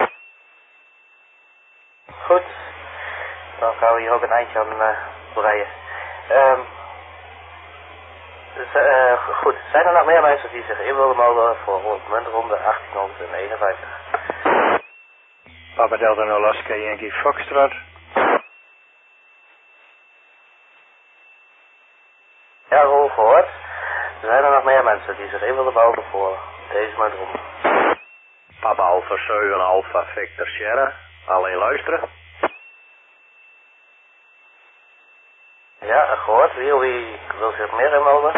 Goed, dan gaan we hier ook een eindje aan uh, breien. Um, dus, uh, goed, zijn er nog meer mensen die zich in willen melden voor muntronde achttienhonderdeenenvijftig? Papa Delta nul Oscar Yankee Foxtrot. Ja, Roel, gehoord. Zijn er nog meer mensen die zich in willen melden voor deze muntronde? Papa Alpha zeven Alpha Victor Sierra. Alleen luisteren. Ja, gehoord. Wie, wie wil zich meer inmelden?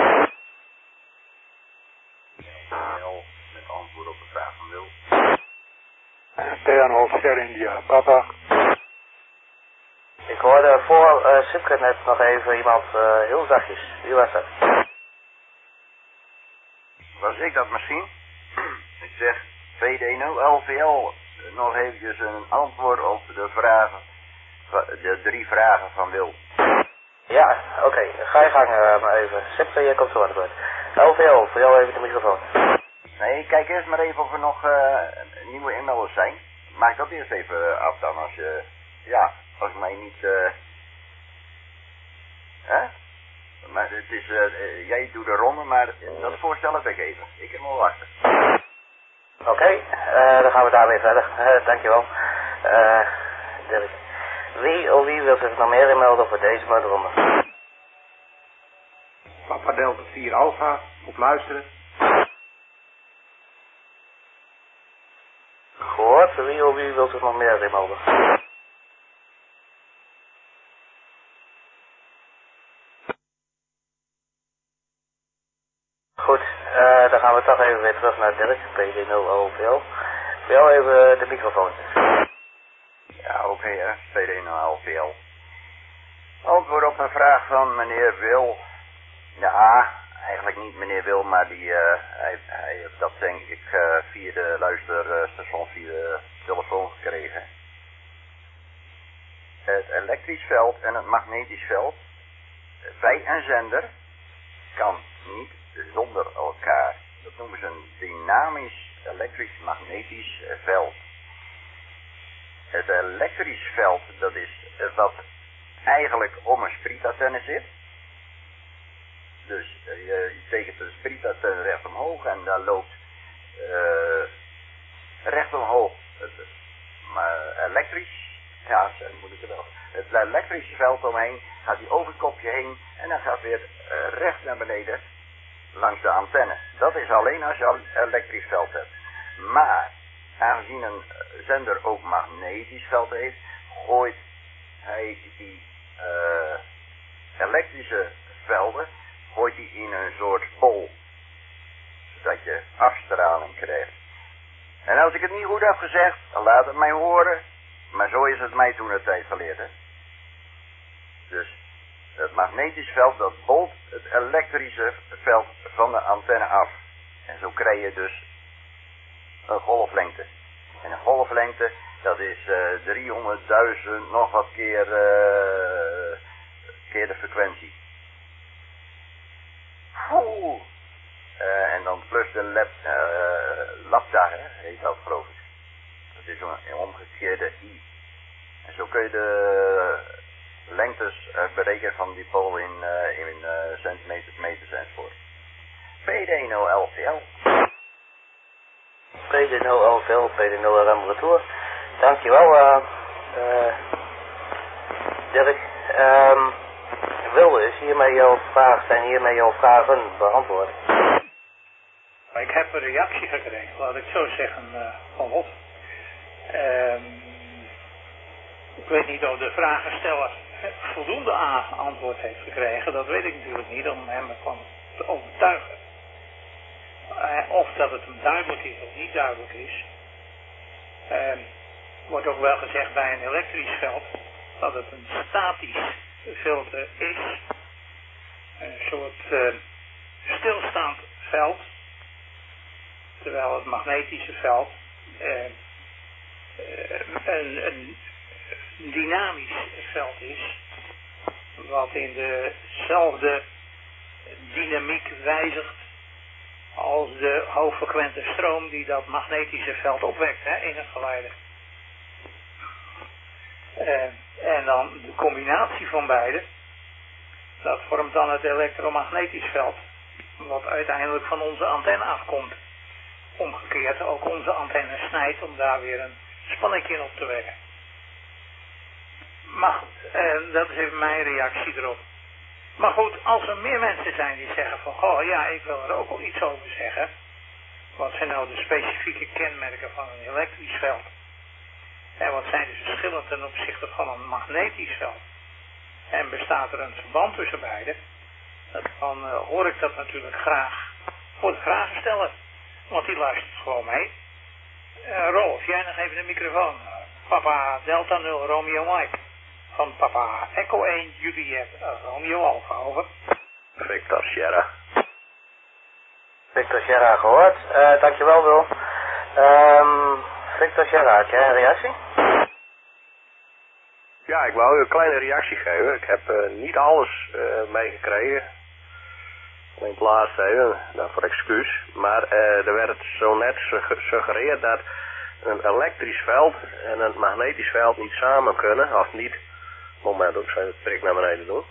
Met antwoord op de vraag van Wil. P N L Sierra India, papa. Ik hoorde voor uh, Sipke net nog even iemand uh, heel zachtjes. Wie was dat? Was ik dat misschien? Ik zeg V D nul L V L nog eventjes een antwoord op de vragen, de drie vragen van Wil. Ja, oké. Okay. Ga je gang uh, maar even. Sipke, je komt zo aan het woord. L V L, voor jou even de microfoon. Nee, kijk eerst maar even of er nog uh, nieuwe inmelders zijn. Maak dat eerst even af dan als je, ja, als ik mij niet, uh, hè? Maar het is, uh, uh, jij doet de ronde, maar dat voorstel heb ik even. Ik heb wel wachten. Oké, okay, uh, dan gaan we daarmee verder. Uh, dankjewel. Uh, Dirk. Wie of wie wil zich nog meer inmelden voor deze motorronde? Papa Delta vier Alpha, op luisteren. Gehoord, wie of wie wil zich nog meer inmelden? Goed, uh, dan gaan we toch even weer terug naar Dirk, P D nul O V L. Voor jou even de microfoon. Ja, oké, hè, P D nul O V L. Antwoord op een vraag van meneer Wil. Ja, eigenlijk niet meneer Wil, maar die, uh, hij, hij heeft dat denk ik uh, via de luisterstation, via de telefoon gekregen. Het elektrisch veld en het magnetisch veld bij een zender kan niet zonder elkaar. Dat noemen ze een dynamisch elektrisch-magnetisch veld. Het elektrisch veld, dat is wat eigenlijk om een sprietantenne zit. Dus uh, je, je tekent een sprietantenne recht omhoog en daar loopt uh, recht omhoog het, maar elektrisch, ja, zo moet ik het wel. Het elektrische veld omheen, gaat die over het kopje heen en dan gaat weer uh, recht naar beneden langs de antenne. Dat is alleen als je al elektrisch veld hebt. Maar aangezien een zender ook magnetisch veld heeft, gooit hij die uh, elektrische velden gooit hij in een soort bol, zodat je afstraling krijgt. En als ik het niet goed heb gezegd, dan laat het mij horen, maar zo is het mij toen de tijd geleerd. Hè? Dus het magnetisch veld, dat bolt het elektrische veld van de antenne af. En zo krijg je dus een golflengte. En een golflengte, dat is uh, driehonderdduizend nog wat keer, uh, keer de frequentie. Oeh. Uh, en dan plus de lab, uh, lambda, hè, heet dat geloof ik. Dat is een, een omgekeerde i. En zo kun je de lengtes uh, berekenen van die pol in, uh, in uh, centimeters, meters enzovoort. P D nul L V L. P D nul L V L, P D nul R M retour. Dankjewel, uh, uh, Dirk. Um, Wil is hiermee jouw vraag, zijn hiermee jouw vragen beantwoord? Ik heb een reactie gekregen, laat ik zo zeggen, uh, van Lot. Um, ik weet niet of de vragensteller voldoende antwoord heeft gekregen, dat weet ik natuurlijk niet, om hem ervan te overtuigen. Uh, of dat het hem duidelijk is of niet duidelijk is. Uh, wordt ook wel gezegd bij een elektrisch veld dat het een statisch filter is. Een soort uh, stilstaand veld. Terwijl het magnetische veld uh, uh, een, een dynamisch veld is. Wat in dezelfde dynamiek wijzigt als de hoogfrequente stroom die dat magnetische veld opwekt, hè, in een geleider. Uh, en dan de combinatie van beide, dat vormt dan het elektromagnetisch veld, wat uiteindelijk van onze antenne afkomt. Omgekeerd ook onze antenne snijdt om daar weer een spannetje in op te wekken. Maar goed, uh, dat is even mijn reactie erop. Maar goed, als er meer mensen zijn die zeggen van, goh ja, ik wil er ook wel iets over zeggen. Wat zijn nou de specifieke kenmerken van een elektrisch veld? En wat zijn de verschillen ten opzichte van een magnetisch veld? En bestaat er een verband tussen beide? Dan uh, hoor ik dat natuurlijk graag voor de vragensteller. Want die luistert gewoon mee. Uh, Rolf, jij nog even de microfoon. Papa Delta nul Romeo Mike. Van Papa Echo één Juliet uh, Romeo Alpha, over. Victor Sierra. Victor Sierra gehoord. Uh, dankjewel Wil. Um, Victor Sierra, had jij een reactie? Ja, ik wou u een kleine reactie geven. Ik heb uh, niet alles uh, meegekregen. Alleen het laatste even, daarvoor excuus. Maar uh, er werd zo net gesuggereerd dat een elektrisch veld en een magnetisch veld niet samen kunnen. Of niet. Moment, ik zou het prik naar beneden doen.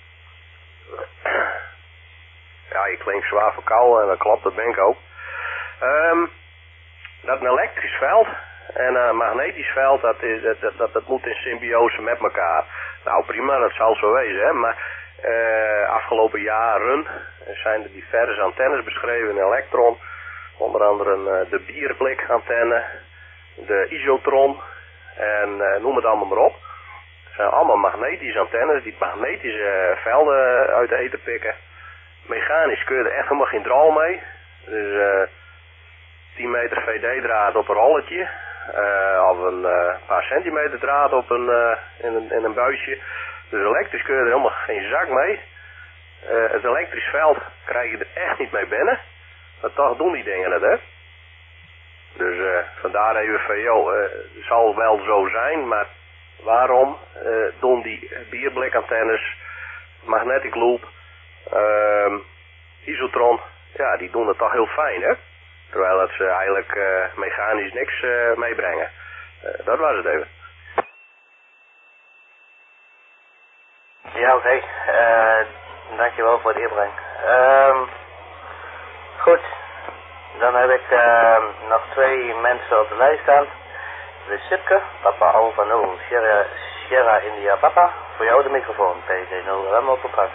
Ja, je klinkt zwaar verkouden en dat klopt, dat ben ik ook. Um, dat een elektrisch veld en een magnetisch veld, dat, is, dat, dat, dat moet in symbiose met elkaar. Nou prima, dat zal zo wezen, hè, maar uh, afgelopen jaren zijn er diverse antennes beschreven in elektron. Onder andere uh, de bierblikantenne, de isotron en uh, noem het allemaal maar op. Het zijn allemaal magnetische antennes die magnetische velden uit de ether pikken. Mechanisch kun je er echt helemaal geen drol mee. Dus uh, tien meter V D-draad op een rolletje. Uh, of een uh, paar centimeter draad op een, uh, in, een, in een buisje. Dus elektrisch kun je er helemaal geen zak mee. Uh, het elektrisch veld krijg je er echt niet mee binnen. Maar toch doen die dingen het, hè. Dus uh, vandaar even van, joh, uh, het zal wel zo zijn, maar waarom uh, doen die bierblikkantennes, magnetic loop, uh, isotron, ja, die doen het toch heel fijn, hè. Terwijl dat ze eigenlijk uh, mechanisch niks uh, meebrengen. Uh, dat was het even. Ja, oké. Okay. Uh, dankjewel voor de inbreng. Um, goed. Dan heb ik uh, nog twee mensen op de lijst staan. De Sipke, Papa Alpha nul, Sierra, Sierra India Papa. Voor jou de microfoon, P D nul, rem op elkaar.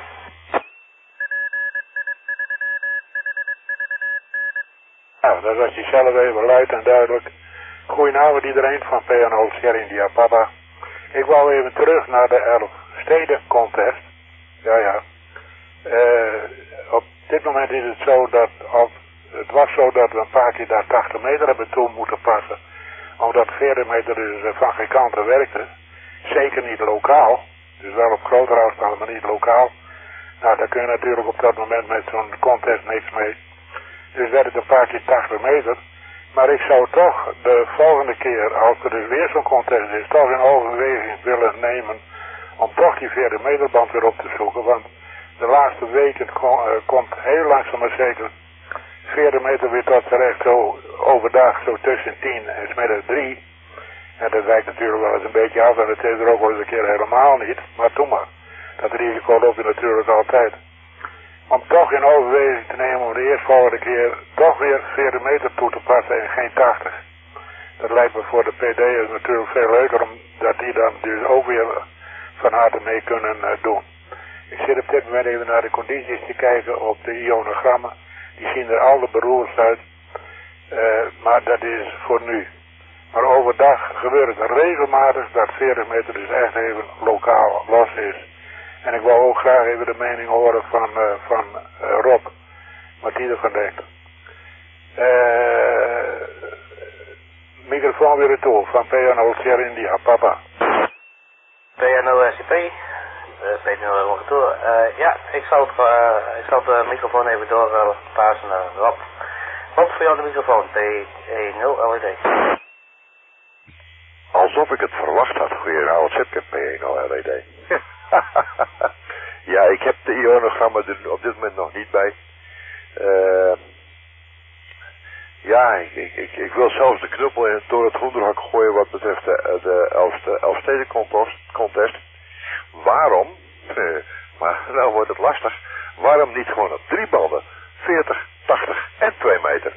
Nou, dat was die zelf even luid en duidelijk. Goedenavond iedereen van P N O Sierra India Papa. Ik wou even terug naar de elf steden contest. Ja, ja. Uh, op dit moment is het zo dat, of, het was zo dat we een paar keer daar tachtig meter hebben toe moeten passen. Omdat veertig meter dus uh, van geen kanten werkte. Zeker niet lokaal. Dus wel op grotere afstanden, maar niet lokaal. Nou, daar kun je natuurlijk op dat moment met zo'n contest niks mee. Dus werd het een paar keer tachtig meter. Maar ik zou toch de volgende keer, als er dus weer zo'n contest is, toch in overweging willen nemen om toch die veertig meter band weer op te zoeken. Want de laatste weken kom, uh, komt heel langzaam maar zeker veertig meter weer tot terecht, zo overdag zo tussen tien en 's middags drie. En dat wijkt natuurlijk wel eens een beetje af en het is er ook wel eens een keer helemaal niet. Maar doe maar. Dat risico loop je natuurlijk altijd. Om toch in overweging te nemen om de eerstvolgende keer toch weer veertig meter toe te passen en geen tachtig. Dat lijkt me voor de P D'ers natuurlijk veel leuker, omdat die dan dus ook weer van harte mee kunnen uh, doen. Ik zit op dit moment even naar de condities te kijken op de ionogrammen. Die zien er alle beroerd uit. Uh, maar dat is voor nu. Maar overdag gebeurt het regelmatig dat veertig meter dus echt even lokaal los is. En ik wou ook graag even de mening horen van, uh, van uh, Rob. Wat hij ervan denkt. Uh, microfoon weer toe van P N O Sierra India, papa. P N O S C P. P N O retour. Uh, ja, ik zal, het, uh, ik zal de microfoon even doorpassen uh, naar Rob. Rob, voor jou de microfoon. P E nul L E D. Alsof ik het verwacht had. Goedenavond, Sipke, P E nul L E D. Ja, ik heb de ionogrammen er op dit moment nog niet bij. Uh, ja, ik, ik, ik wil zelfs de knuppel in, door het hoenderhak gooien wat betreft de, de Elfste, Elfsteden contest. Waarom, uh, maar nou wordt het lastig, waarom niet gewoon op drie banden, veertig, tachtig en twee meter?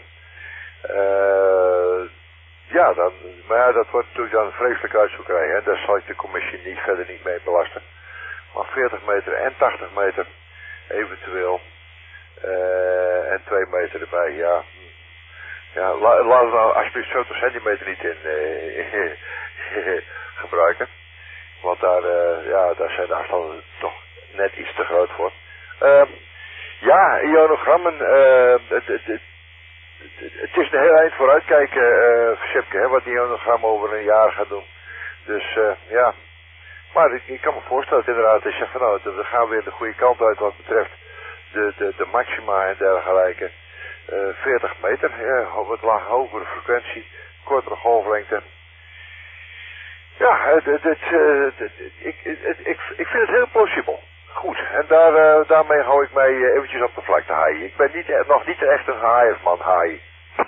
Uh, ja, dan, maar ja, dat wordt natuurlijk dan een vreselijk uitzoekerij, hè? Daar zal ik de commissie niet verder niet mee belasten. Maar veertig meter en tachtig meter eventueel uh, en twee meter erbij, ja. Ja, la, laten we nou alsjeblieft zeventig centimeter niet in uh, gebruiken. Want daar, uh, ja, daar zijn de afstanden toch net iets te groot voor. Uh, ja, ionogrammen, uh, het, het, het, het is een heel eind vooruitkijken, uh, Sipke, hè, wat die ionogram over een jaar gaat doen. Dus uh, ja, maar ik, ik kan me voorstellen dat inderdaad, als je zegt van nou, we gaan weer de goede kant uit wat betreft de, de, de maxima en dergelijke. Uh, veertig meter, ja, wat laag hogere frequentie, kortere golflengte. Ja, het, het, het, het, het, ik, het, ik, ik vind het heel plausibel. Goed, en daar, uh, daarmee hou ik mij uh, eventjes op de vlakte haaien. Ik ben niet, nog niet echt een haaiersman, haaien.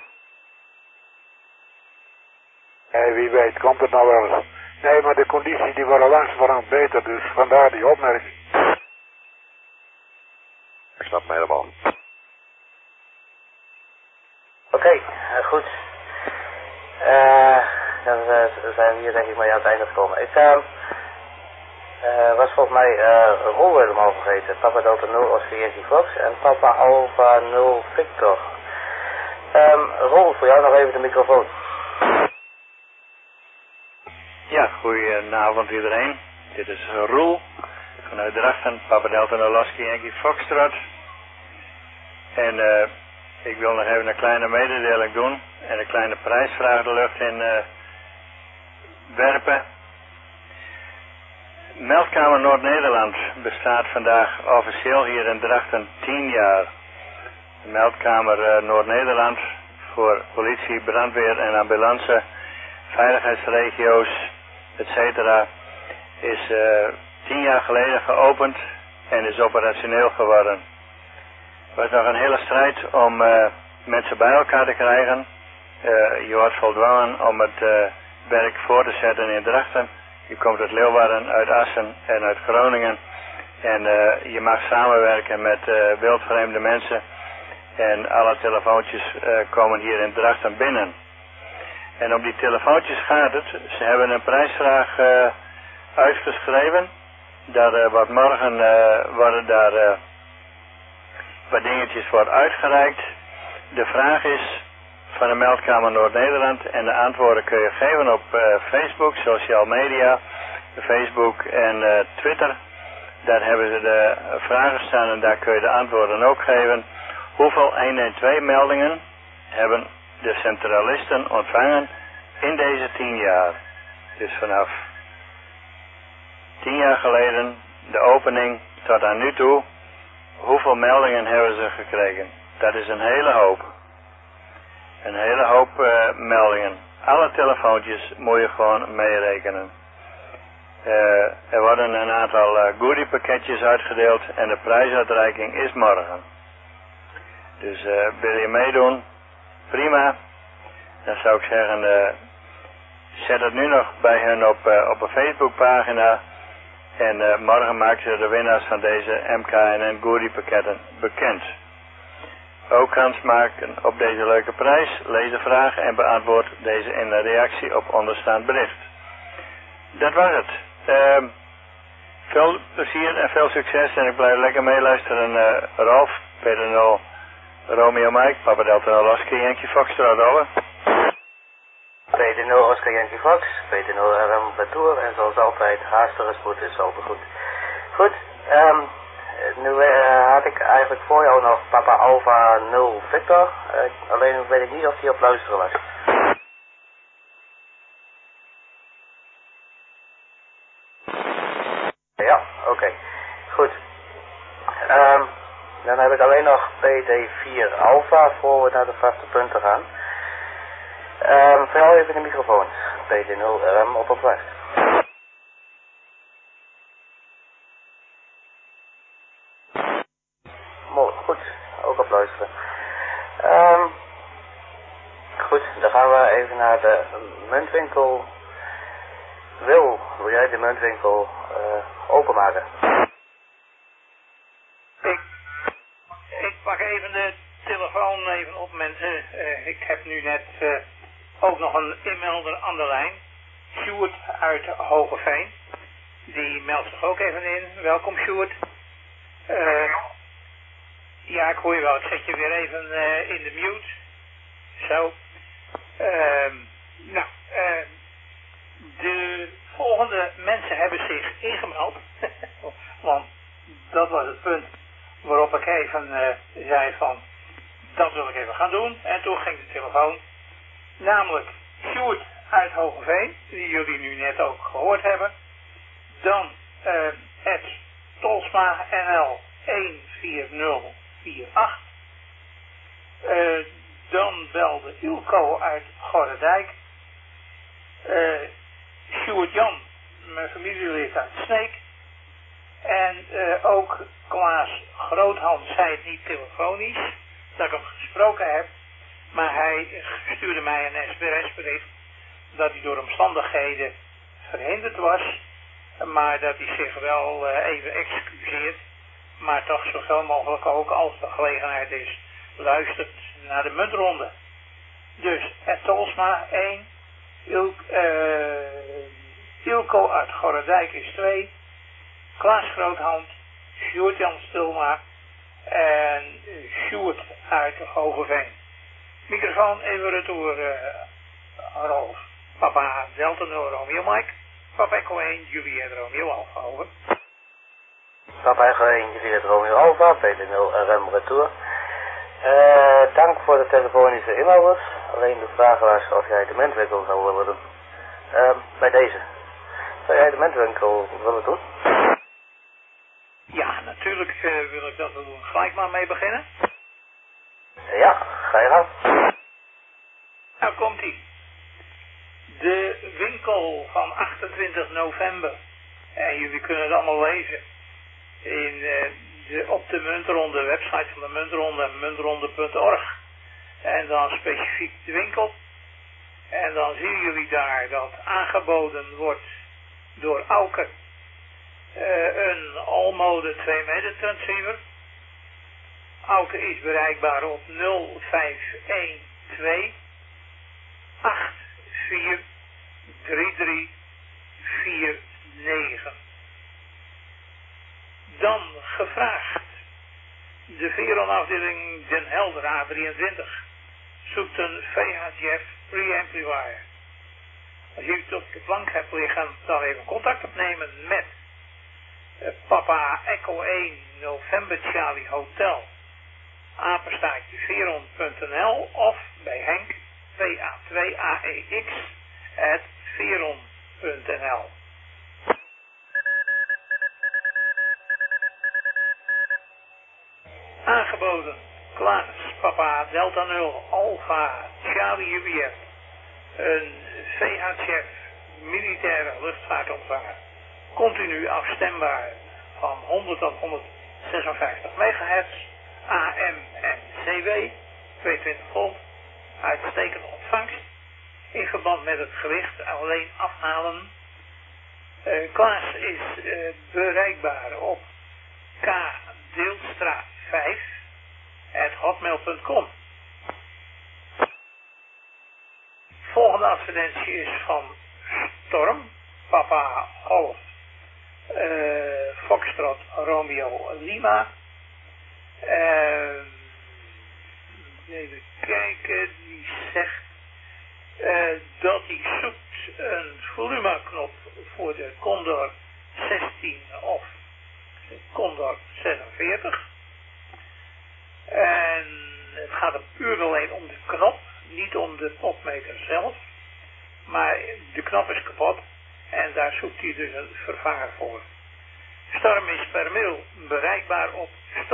Nee, wie weet, komt het nou wel eens. Nee, maar de condities die worden langzamerhand beter, dus vandaar die opmerking. Ik snap me helemaal. Oké, okay, uh, goed. Uh, hier denk ik maar aan het einde gekomen. Ik uh, uh, was volgens mij uh, Rol helemaal vergeten. Papa Delta nul Oscar Yankee Fox en Papa Alpha nul Victor. Um, Rol, voor jou nog even de microfoon. Ja, goedenavond iedereen. Dit is Roel vanuit Drachten, Papa Delta nul Oscar Yankee Foxtrot. En uh, ik wil nog even een kleine mededeling doen en een kleine prijsvraag de lucht in uh, werpen. Meldkamer Noord-Nederland bestaat vandaag officieel hier in Drachten tien jaar. De Meldkamer uh, Noord-Nederland voor politie, brandweer en ambulance, veiligheidsregio's, et cetera is uh, tien jaar geleden geopend en is operationeel geworden. Het was nog een hele strijd om uh, mensen bij elkaar te krijgen. Uh, je wordt voldwongen om het uh, werk voor te zetten in Drachten. Je komt uit Leeuwarden, uit Assen en uit Groningen. En uh, je mag samenwerken met uh, wildvreemde mensen. En alle telefoontjes uh, komen hier in Drachten binnen. En om die telefoontjes gaat het. Ze hebben een prijsvraag uh, uitgeschreven. Daar uh, wordt morgen uh, worden daar uh, wat dingetjes voor uitgereikt. De vraag is van de Meldkamer Noord-Nederland en de antwoorden kun je geven op uh, Facebook, social media, Facebook en uh, Twitter. Daar hebben ze de vragen staan en daar kun je de antwoorden ook geven. Hoeveel honderdtwaalf meldingen hebben de centralisten ontvangen in deze tien jaar? Dus vanaf tien jaar geleden, de opening tot aan nu toe, hoeveel meldingen hebben ze gekregen? Dat is een hele hoop. Een hele hoop uh, meldingen. Alle telefoontjes moet je gewoon meerekenen. Uh, er worden een aantal uh, goodie pakketjes uitgedeeld en de prijsuitreiking is morgen. Dus uh, wil je meedoen? Prima. Dan zou ik zeggen, uh, zet het nu nog bij hen op, uh, op een Facebookpagina. En uh, morgen maken ze de winnaars van deze M K N N goodie pakketten bekend. Ook kans maken op deze leuke prijs. Lees de vraag en beantwoord deze in een reactie op onderstaand bericht. Dat was het. Uh, veel plezier en veel succes en ik blijf lekker meeluisteren. Uh, Rolf, Peter nul, Romeo Mike, Papa Delta nul Oscar Yankee Foxtrot, over. Peter nul Oscar Yankee Fox, Peter nul R M Retour en zoals altijd haastige spoed is altijd goed. Goed, um, nu uh, had ik eigenlijk voor jou nog Papa Alpha nul Victor, uh, alleen weet ik niet of hij op luisteren was. Ja, oké, okay. Goed. Um, dan heb ik alleen nog P D vier Alpha voor we naar de vaste punten gaan. Um, verhaal even de microfoon. P D nul R M op op wacht. Mooi, goed. Ook op luisteren. Um, goed, dan gaan we even naar de muntwinkel. Wil, wil jij de muntwinkel uh, openmaken? Ik, ik pak even de telefoon even op, mensen. Uh, ik heb nu net uh, ook nog een inmelder aan de lijn. Sjoerd uit Hogeveen. Die meldt zich ook even in. Welkom, Sjoerd. Uh, ja, ik hoor je wel. Ik zet je weer even uh, in de mute. Zo. Uh, nou, uh, de volgende mensen hebben zich ingemeld. Want dat was het punt waarop ik even uh, zei van, dat wil ik even gaan doen. En toen ging de telefoon. Namelijk Sjoerd uit Hogeveen, die jullie nu net ook gehoord hebben. Dan uh, het Tolsma N L een vier nul vier acht. Uh, dan belde Ilko uit Gorredijk. Uh, Sjoerd Jan, mijn familielid uit Sneek. En uh, ook Klaas Groothand zei het niet telefonisch, dat ik hem gesproken heb. Maar hij stuurde mij een S M S-bericht dat hij door omstandigheden verhinderd was. Maar dat hij zich wel uh, even excuseert. Maar toch zoveel mogelijk ook, als de gelegenheid is, luistert naar de muntronde. Dus het Tolsma één, Ilk, uh, Ilko uit Gorredijk is twee. Klaas Groothand, Sjoerd-Jan Stilma en Sjoerd uit Hogeveen. Microfoon even retour, uh, Rolf. Papa Delta nul Romeo Mike. Papa Echo één, Juliet Romeo Alpha, over. Papa Echo één, Juliet Romeo Alpha, P D nul R M retour. Uh, dank voor de telefonische inhouders. Alleen de vraag was of jij de muntwinkel zou willen doen. Uh, bij deze. Zou jij de muntwinkel willen doen? Ja, natuurlijk uh, wil ik dat doen. Gelijk maar mee beginnen. Ja, ga je gang. Nou komt ie. De winkel van achtentwintig november. En jullie kunnen het allemaal lezen. In, uh, de, op de Muntronde, website van de Muntronde, muntronde punt org. En dan specifiek de winkel. En dan zien jullie daar dat aangeboden wordt door Auke uh, een Allmode twee meter transceiver. Auke is bereikbaar op nul vijf een twee acht vier drie drie vier negen. Dan gevraagd. De Veron-afdeling Den Helder A drieëntwintig zoekt een V H F preamplifier. Als je het op de plank hebt liggen, dan even contact opnemen met uh, Papa Echo één November Charlie Hotel apenstaartje veron punt n l of bij Henk P A twee A E X at veron punt n l. Aangeboden Klaas Papa Delta nul Alpha Charlie Juliet, een V H F militaire luchtvaartontvanger, continu afstembaar van honderd tot honderdzesenvijftig megahertz, A M en C W, tweehonderdtwintig volt, uitstekende ontvangst, in verband met het gewicht alleen afhalen. Uh, Klaas is uh, bereikbaar op K Deelstra vijf at hotmail punt com. Volgende advertentie is van Storm, Papa Golf, uh, Foxtrot Romeo Lima. Uh, even kijken, die zegt uh, dat hij zoekt een volumeknop voor de Condor zestien of de Condor zesenveertig. En het gaat hem puur alleen om de knop, niet om de potmeter zelf. Maar de knop is kapot en daar zoekt hij dus een vervanger voor. Storm is per mail bereikbaar op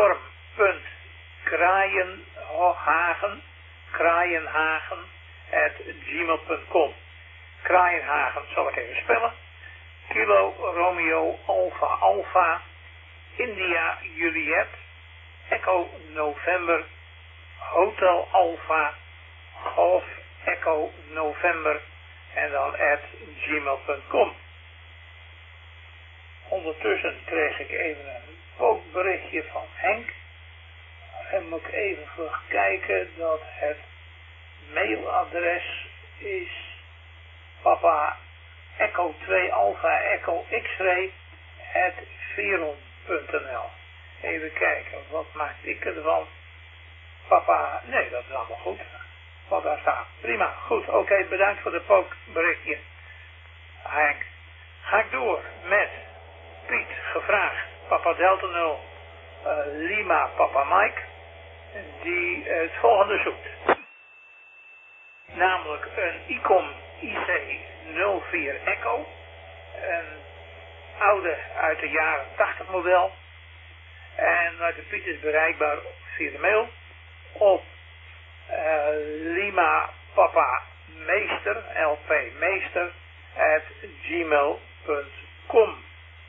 storm.kraaienhagen, kraaienhagen at gmail punt com. Kraaienhagen zal ik even spellen. Kilo Romeo Alpha Alpha India Juliet Echo November Hotel Alpha Golf Echo November en dan at gmail punt com. Ondertussen kreeg ik even een pookberichtje van Henk. En moet ik even vlug kijken dat het mailadres is Papa Echo twee Alpha Echo X-ray at veron punt n l. Even kijken, wat maak ik ervan? Papa, nee, dat is allemaal goed. Wat daar staat. Prima, goed, oké, okay, bedankt voor de pookberichtje. Henk, ga ik door met Piet, gevraagd. Papa Delta nul, uh, Lima, Papa Mike, die uh, het volgende zoekt. Namelijk een ICOM I C nul vier Echo, een oude uit de jaren tachtig model. En de Piet is bereikbaar via de mail op uh, Lima Papa Meester, L P Meester, at gmail punt com.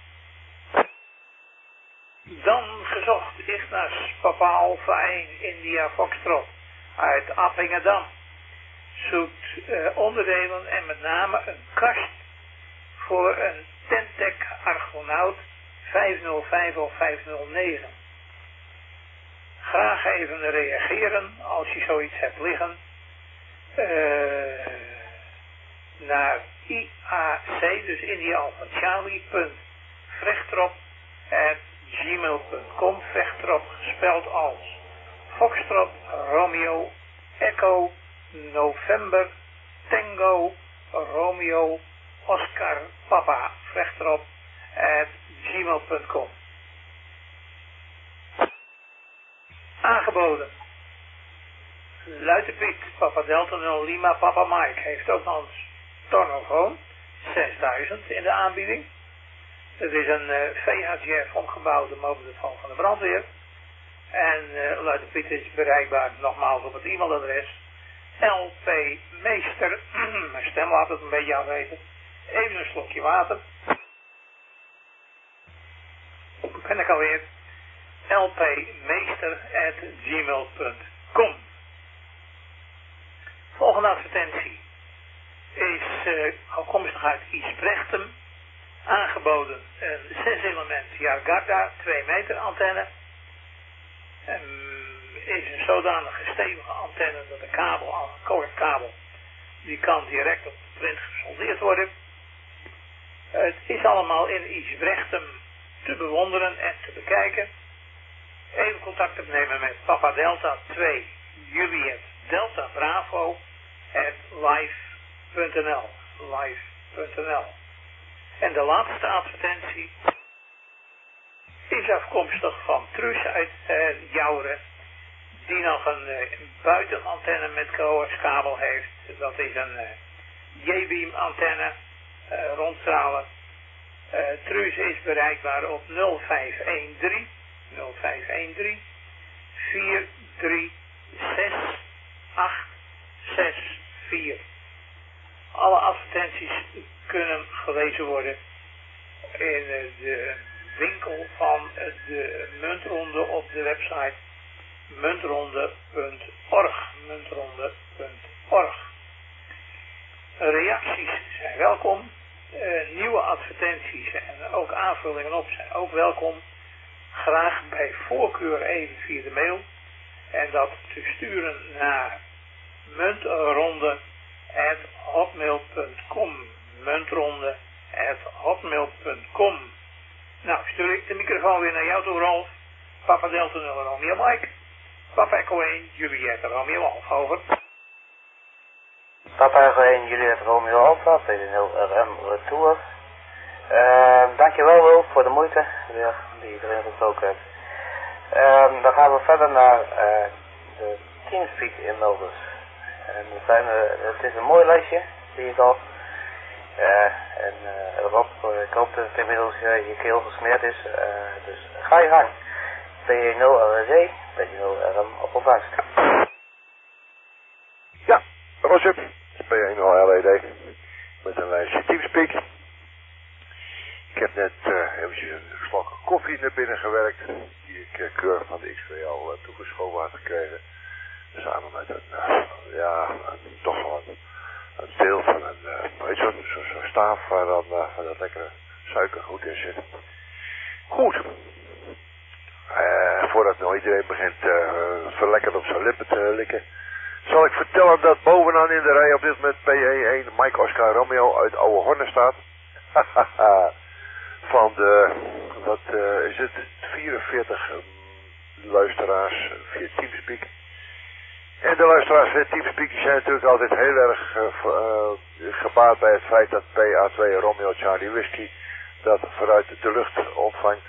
Dan gezocht Ignas Papa Alpha één India Foxtrot uit Appingedam. Zoekt uh, onderdelen en met name een kast voor een Tentec Argonaut vijfhonderdvijf of vijfhonderdnegen. Graag even reageren als je zoiets hebt liggen uh, naar I A C, dus India Alpha Charlie, punt, Vechtrop, at gmail punt com, Vechtrop gespeld als Foxtrot, Romeo, Echo, November, Tango, Romeo, Oscar, Papa, Vechtrop, at gmail punt com. Aangeboden. Luitenpiet, Papa Delta nul Lima, Papa Mike heeft ook nog eens Tornofoon, zesduizend in de aanbieding. Het is een uh, V H F omgebouwde mobielefoon van de brandweer. En uh, Luitenpiet is bereikbaar nogmaals op het e-mailadres L P Meester, mijn stem laat het een beetje afweten, even een slokje water. Ben ik alweer, lpmeester at gmail punt com. Volgende advertentie is uh, afkomstig uit Isbrechtem, aangeboden een zes element Yargarda twee meter antenne. Um, is een zodanige stevige antenne dat de kabel, al een koordkabel, die kan direct op de print gesoldeerd worden. Het is allemaal in Isbrechtem te bewonderen en te bekijken. Even contact opnemen met Papa Delta twee Juliet Delta Bravo at live punt n l live punt n l. En de laatste advertentie is afkomstig van Truus uit uh, Jouren, die nog een uh, buitenantenne met coaxkabel heeft. Dat is een uh, J-beam antenne, uh, rondstralen. Uh, Truus is bereikbaar op nul vijf een drie nul vijf een drie vier drie zes acht zes vier. Alle advertenties kunnen gelezen worden in de winkel van de muntronde op de website muntronde punt org. muntronde punt org. Reacties zijn welkom. Uh, nieuwe advertenties en ook aanvullingen op zijn ook welkom. Graag bij voorkeur even via de mail. En dat te sturen naar muntronde at hotmail punt com. muntronde at hotmail punt com. Nou, stuur ik de microfoon weer naar jou toe, Rolf. Papa Delta nul Romeo Mike. Papa Echo één Juliet Romeo Alpha, over. Papa Echo één Juliet Romeo Alpha, P D nul R M Retour. Uh, dankjewel Wil voor de moeite weer, die iedereen gesproken heeft. Uh, dan gaan we verder naar uh, de Teamspeak inmelders. En er zijn, uh, het is een mooi lijstje, zie ik al. Uh, en uh, Rob, uh, ik hoop dat het inmiddels uh, je keel gesmeerd is. Uh, dus ga je gang. P E nul R Z, P E nul R M op vast. Ja, dat was het. P E nul L E D. Met een lijstje Teamspeak. Ik heb net uh, eventjes een slok koffie naar binnen gewerkt. Die ik uh, keurig van de X V L uh, toegeschoven had gekregen. Samen met een, uh, ja, een, toch wel een, een deel van een, uh, weet je, zo'n zo, zo staaf waar dan uh, van dat lekkere suiker goed in zit. Goed. Uh, voordat nou iedereen begint uh, verlekkerd op zijn lippen te likken, zal ik vertellen dat bovenaan in de rij op dit moment P E één Mike Oscar Romeo uit Oude Horne staat. Van de, wat uh, is het, vierenveertig um, luisteraars via Teamspeak. En de luisteraars via Teamspeak zijn natuurlijk altijd heel erg uh, uh, gebaat bij het feit dat P A twee Romeo Charlie Whiskey dat vanuit de lucht ontvangt,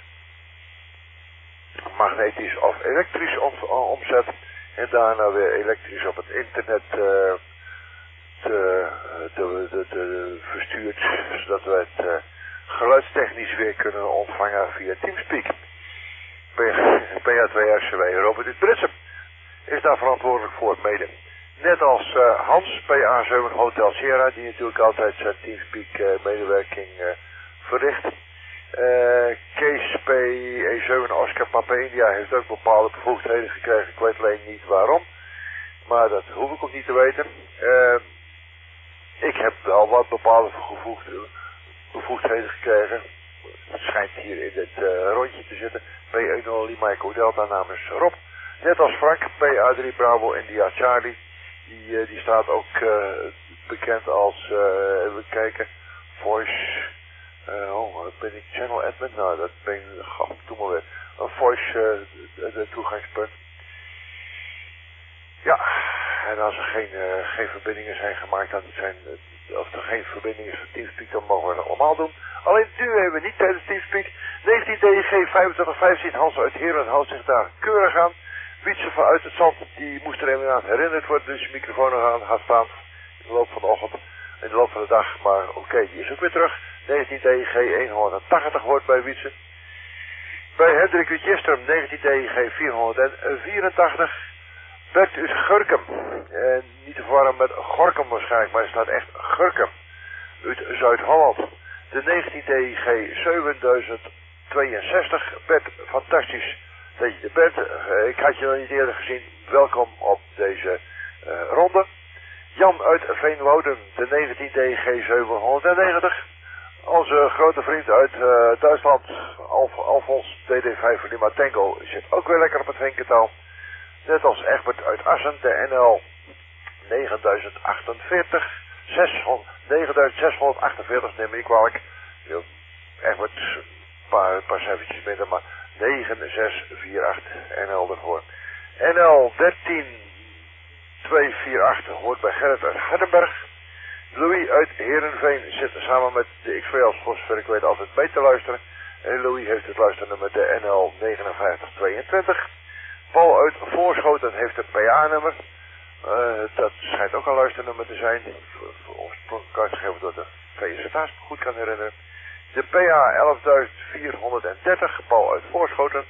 magnetisch of elektrisch om, omzet en daarna weer elektrisch op het internet uh, te, te, te, te verstuurt, zodat we het uh, geluidstechnisch weer kunnen ontvangen via Teamspeak. P A twee R C W Robert uit Britsum is daar verantwoordelijk voor, mede. Net als uh, Hans, P A zeven Hotel Sierra, die natuurlijk altijd zijn Teamspeak uh, medewerking uh, verricht. Uh, Kees P E zeven Oscar Papa India heeft ook bepaalde bevoegdheden gekregen. Ik weet alleen niet waarom, maar dat hoef ik ook niet te weten. Uh, ik heb wel wat bepaalde bevoegdheden gekregen. Het schijnt hier in dit uh, rondje te zitten. P E nul Lima Echo Delta namens Rob. Net als Frank, P A drie Bravo India Charlie. Die, uh, die staat ook uh, bekend als, uh, even kijken, Voice, uh, oh, ben ik channel admin? Nou, dat ben ik, gaf toen maar weer. Een Voice uh, de toegangspunt. Ja, en als er geen, uh, geen verbindingen zijn gemaakt, dan zijn, uh, of er geen verbindingen is van Teamspeak, dan mogen we dat allemaal doen. Alleen nu hebben we niet tijdens Teamspeak. negentien D G vijfentwintig vijftien, Hans uit Heeren houdt zich daar keurig aan. Wietse vanuit het zand, die moest er even aan herinnerd worden, dus je microfoon nog aan gaat staan in de loop van de ochtend, in de loop van de dag. Maar oké, okay, die is ook weer terug. negentien D G honderdtachtig hoort bij Wietse. Bij Hendrik Witjestrum, negentien D G vierhonderdvierentachtig. Bert uit Gurkum. En niet te verwarren met Gorkum waarschijnlijk, maar er staat echt Gurkum. Uit Zuid-Holland. De negentien D G zevenduizend tweeënzestig. Bert, fantastisch dat je er bent. Uh, ik had je nog niet eerder gezien. Welkom op deze uh, ronde. Jan uit Veenwouden, de negentien D G zevenhonderdnegentig. Onze grote vriend uit uh, Duitsland, Alf, Alfons D D vijf Lima Tango, zit ook weer lekker op het vinkertaal. Net als Egbert uit Assen, de N L negenduizend achtenveertig. negenduizend zeshonderdachtenveertig, neem ik kwalijk. Egbert, een paar, een paar cijfertjes minder, maar negen zes vier acht N L ervoor. N L dertien tweehonderdachtenveertig hoort bij Gerrit uit Hardenberg. Louis uit Heerenveen zit samen met de X V L voor zover ik weet altijd mee te luisteren. En Louis heeft het luisternummer de N L negenenvijftig tweeëntwintig. Paul uit Voorschoten heeft het P A-nummer. Uh, dat schijnt ook een luisternummer te zijn. Oorspronkelijk uitgegeven door de V S T, als ik me goed kan herinneren. De P A elfduizend vierhonderddertig, Paul uit Voorschoten.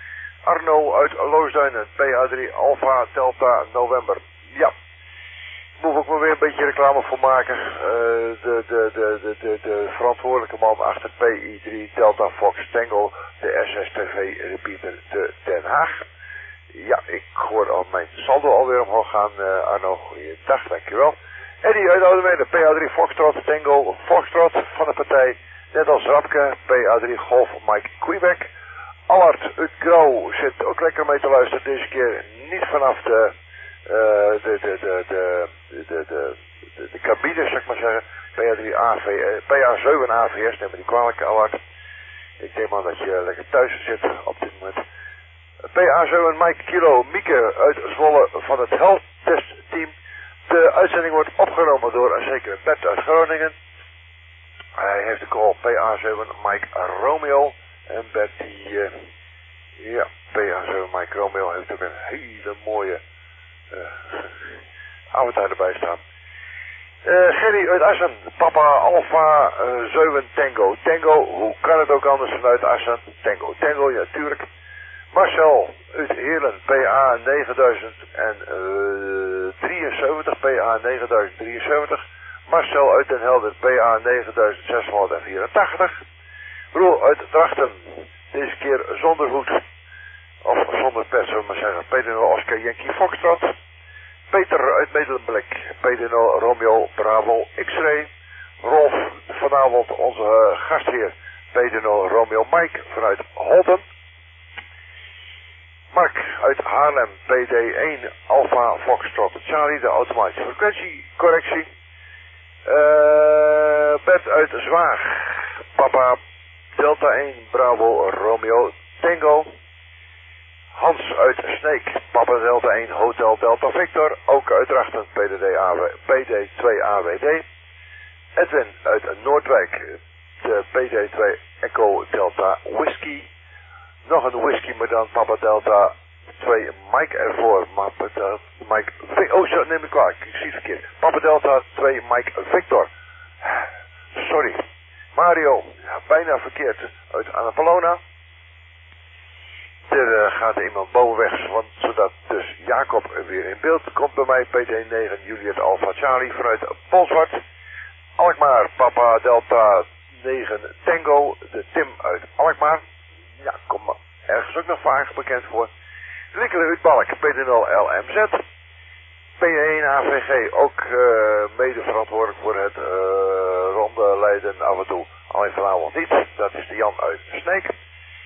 Arno uit Loosduinen, P A drie Alpha Delta November. Ja, moet ik me weer een beetje reclame voor maken. Uh, de, de, de, de, de, de verantwoordelijke man achter P I drie Delta Fox Tango, de S S T V repeater te Den Haag. Ja, ik hoor al mijn saldo alweer omhoog gaan, uh, Arno. Goeiedag, dankjewel. Eddie uit Oudemeer, P A drie Foxtrot Tango Foxtrot van de partij. Net als Rapke, P A drie Golf Mike Quebec. Allard uit Grauw zit ook lekker mee te luisteren. Deze keer niet vanaf de, uh, de, de, de, de, de, de, de, de, de cabine, zeg ik maar zeggen. P A drie A V, uh, P A zeven A V S, neem me die kwalijk, Allard. Ik denk maar dat je lekker thuis zit op dit moment. P A zeven Mike Kilo Mieke uit Zwolle van het Health Test Team. De uitzending wordt opgenomen door een zekere Bert uit Groningen. Hij heeft de call P A zeven Mike Romeo. En Bert die, uh, ja, P A zeven Mike Romeo heeft ook een hele mooie uh, avatar erbij staan. Uh, Gerry uit Assen, Papa Alpha uh, zeven Tango. Tango, hoe kan het ook anders vanuit Assen? Tango, Tango, ja, tuurlijk. Marcel uit Heerlen, P A negenduizend drieënzeventig, P A negenduizend drieënzeventig. Marcel uit Den Helder, P A negenduizend zeshonderdvierentachtig. Roel uit Drachten, deze keer zonder hoed, of zonder pet, zullen we maar zeggen. P D nul Oscar Yankee Foxtrot. Peter uit Medemblik, P D nul Romeo Bravo X-Ray. Rolf, vanavond onze uh, gastheer, P D nul Romeo Mike vanuit Holten. Mark uit Haarlem, P D één Alpha Foxtrot Charlie, de automatische frequentiecorrectie. Uh, Bert uit Zwaag, Papa Delta één Bravo Romeo Tango. Hans uit Sneek, Papa Delta één Hotel Delta Victor, ook uit Drachten, P D twee A W D. Edwin uit Noordwijk, de P D twee Echo Delta Whisky. Nog een whisky, maar dan Papa Delta twee Mike ervoor. Papa Delta, Mike, oh zo, neem ik kwalijk, ik zie het verkeerd. Papa Delta twee Mike Victor. Sorry. Mario, ja, bijna verkeerd, uit Annapolona. Er uh, gaat iemand bovenwegs, want zodat dus Jacob weer in beeld komt bij mij. P D negen Juliet Alpha Charlie vanuit Polswart. Alkmaar, Papa Delta negen Tango, de Tim uit Alkmaar. Ja, kom maar ergens ook nog vaak bekend voor. Likkelen uit Balk, P D nul L M Z. P één A V G, ook uh, mede verantwoordelijk voor het uh, ronde leiden af en toe. Alleen vanavond niet, dat is de Jan uit Sneek.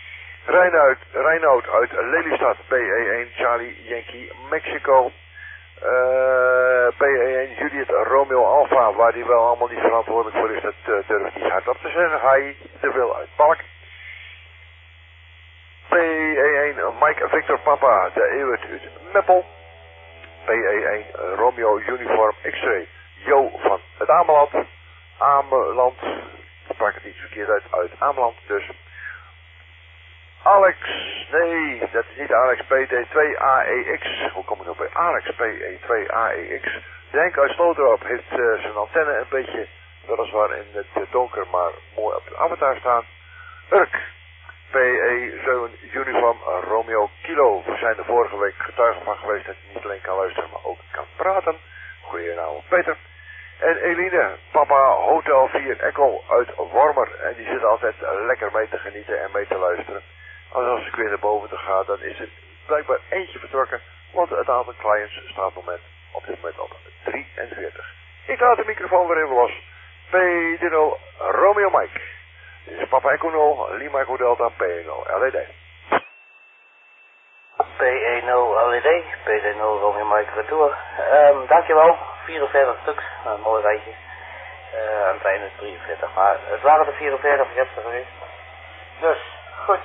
Reinoud, Reinoud uit Lelystad, P E één Charlie Yankee Mexico. Uh, P E één Juliet Romeo Alpha, waar die wel allemaal niet verantwoordelijk voor is, dat uh, durf ik niet hardop te zeggen. Hij te veel uit Balk. P E één Mike Victor Papa, de Ewert uit Meppel. P E één Romeo Uniform X-ray Jo van het Ameland. Ameland, ik sprak het iets verkeerd uit, uit Ameland dus. Alex, nee, dat is niet Alex, P D twee A E X. Hoe kom ik nou bij Alex, P E twee A E X? Denk uit Sloterop heeft uh, zijn antenne een beetje, weliswaar in het uh, donker, maar mooi op de avatar staan. Urk, P E zeven Uniform Romeo Kilo. We zijn er vorige week getuigen van geweest dat hij niet alleen kan luisteren, maar ook kan praten. Goedenavond Peter. En Eline, Papa Hotel vier Echo uit Wormer. En die zit altijd lekker mee te genieten en mee te luisteren. Als ik weer naar boven te gaan, dan is het blijkbaar eentje vertrokken. Want het aantal clients staat op, moment, op dit moment op drieënveertig. Ik laat de microfoon weer even los. P D nul Romeo Mike. Dit is Papa Echo nul, Lima Echo Delta, P E nul L E D. P E nul L E D, P D nul Romeo Mike Retour. Um, dankjewel, vierenveertig stuks, een mooi rijtje. Uh, aan het einde drieënveertig, maar het waren de vierenveertig vergeten geweest. Dus, goed.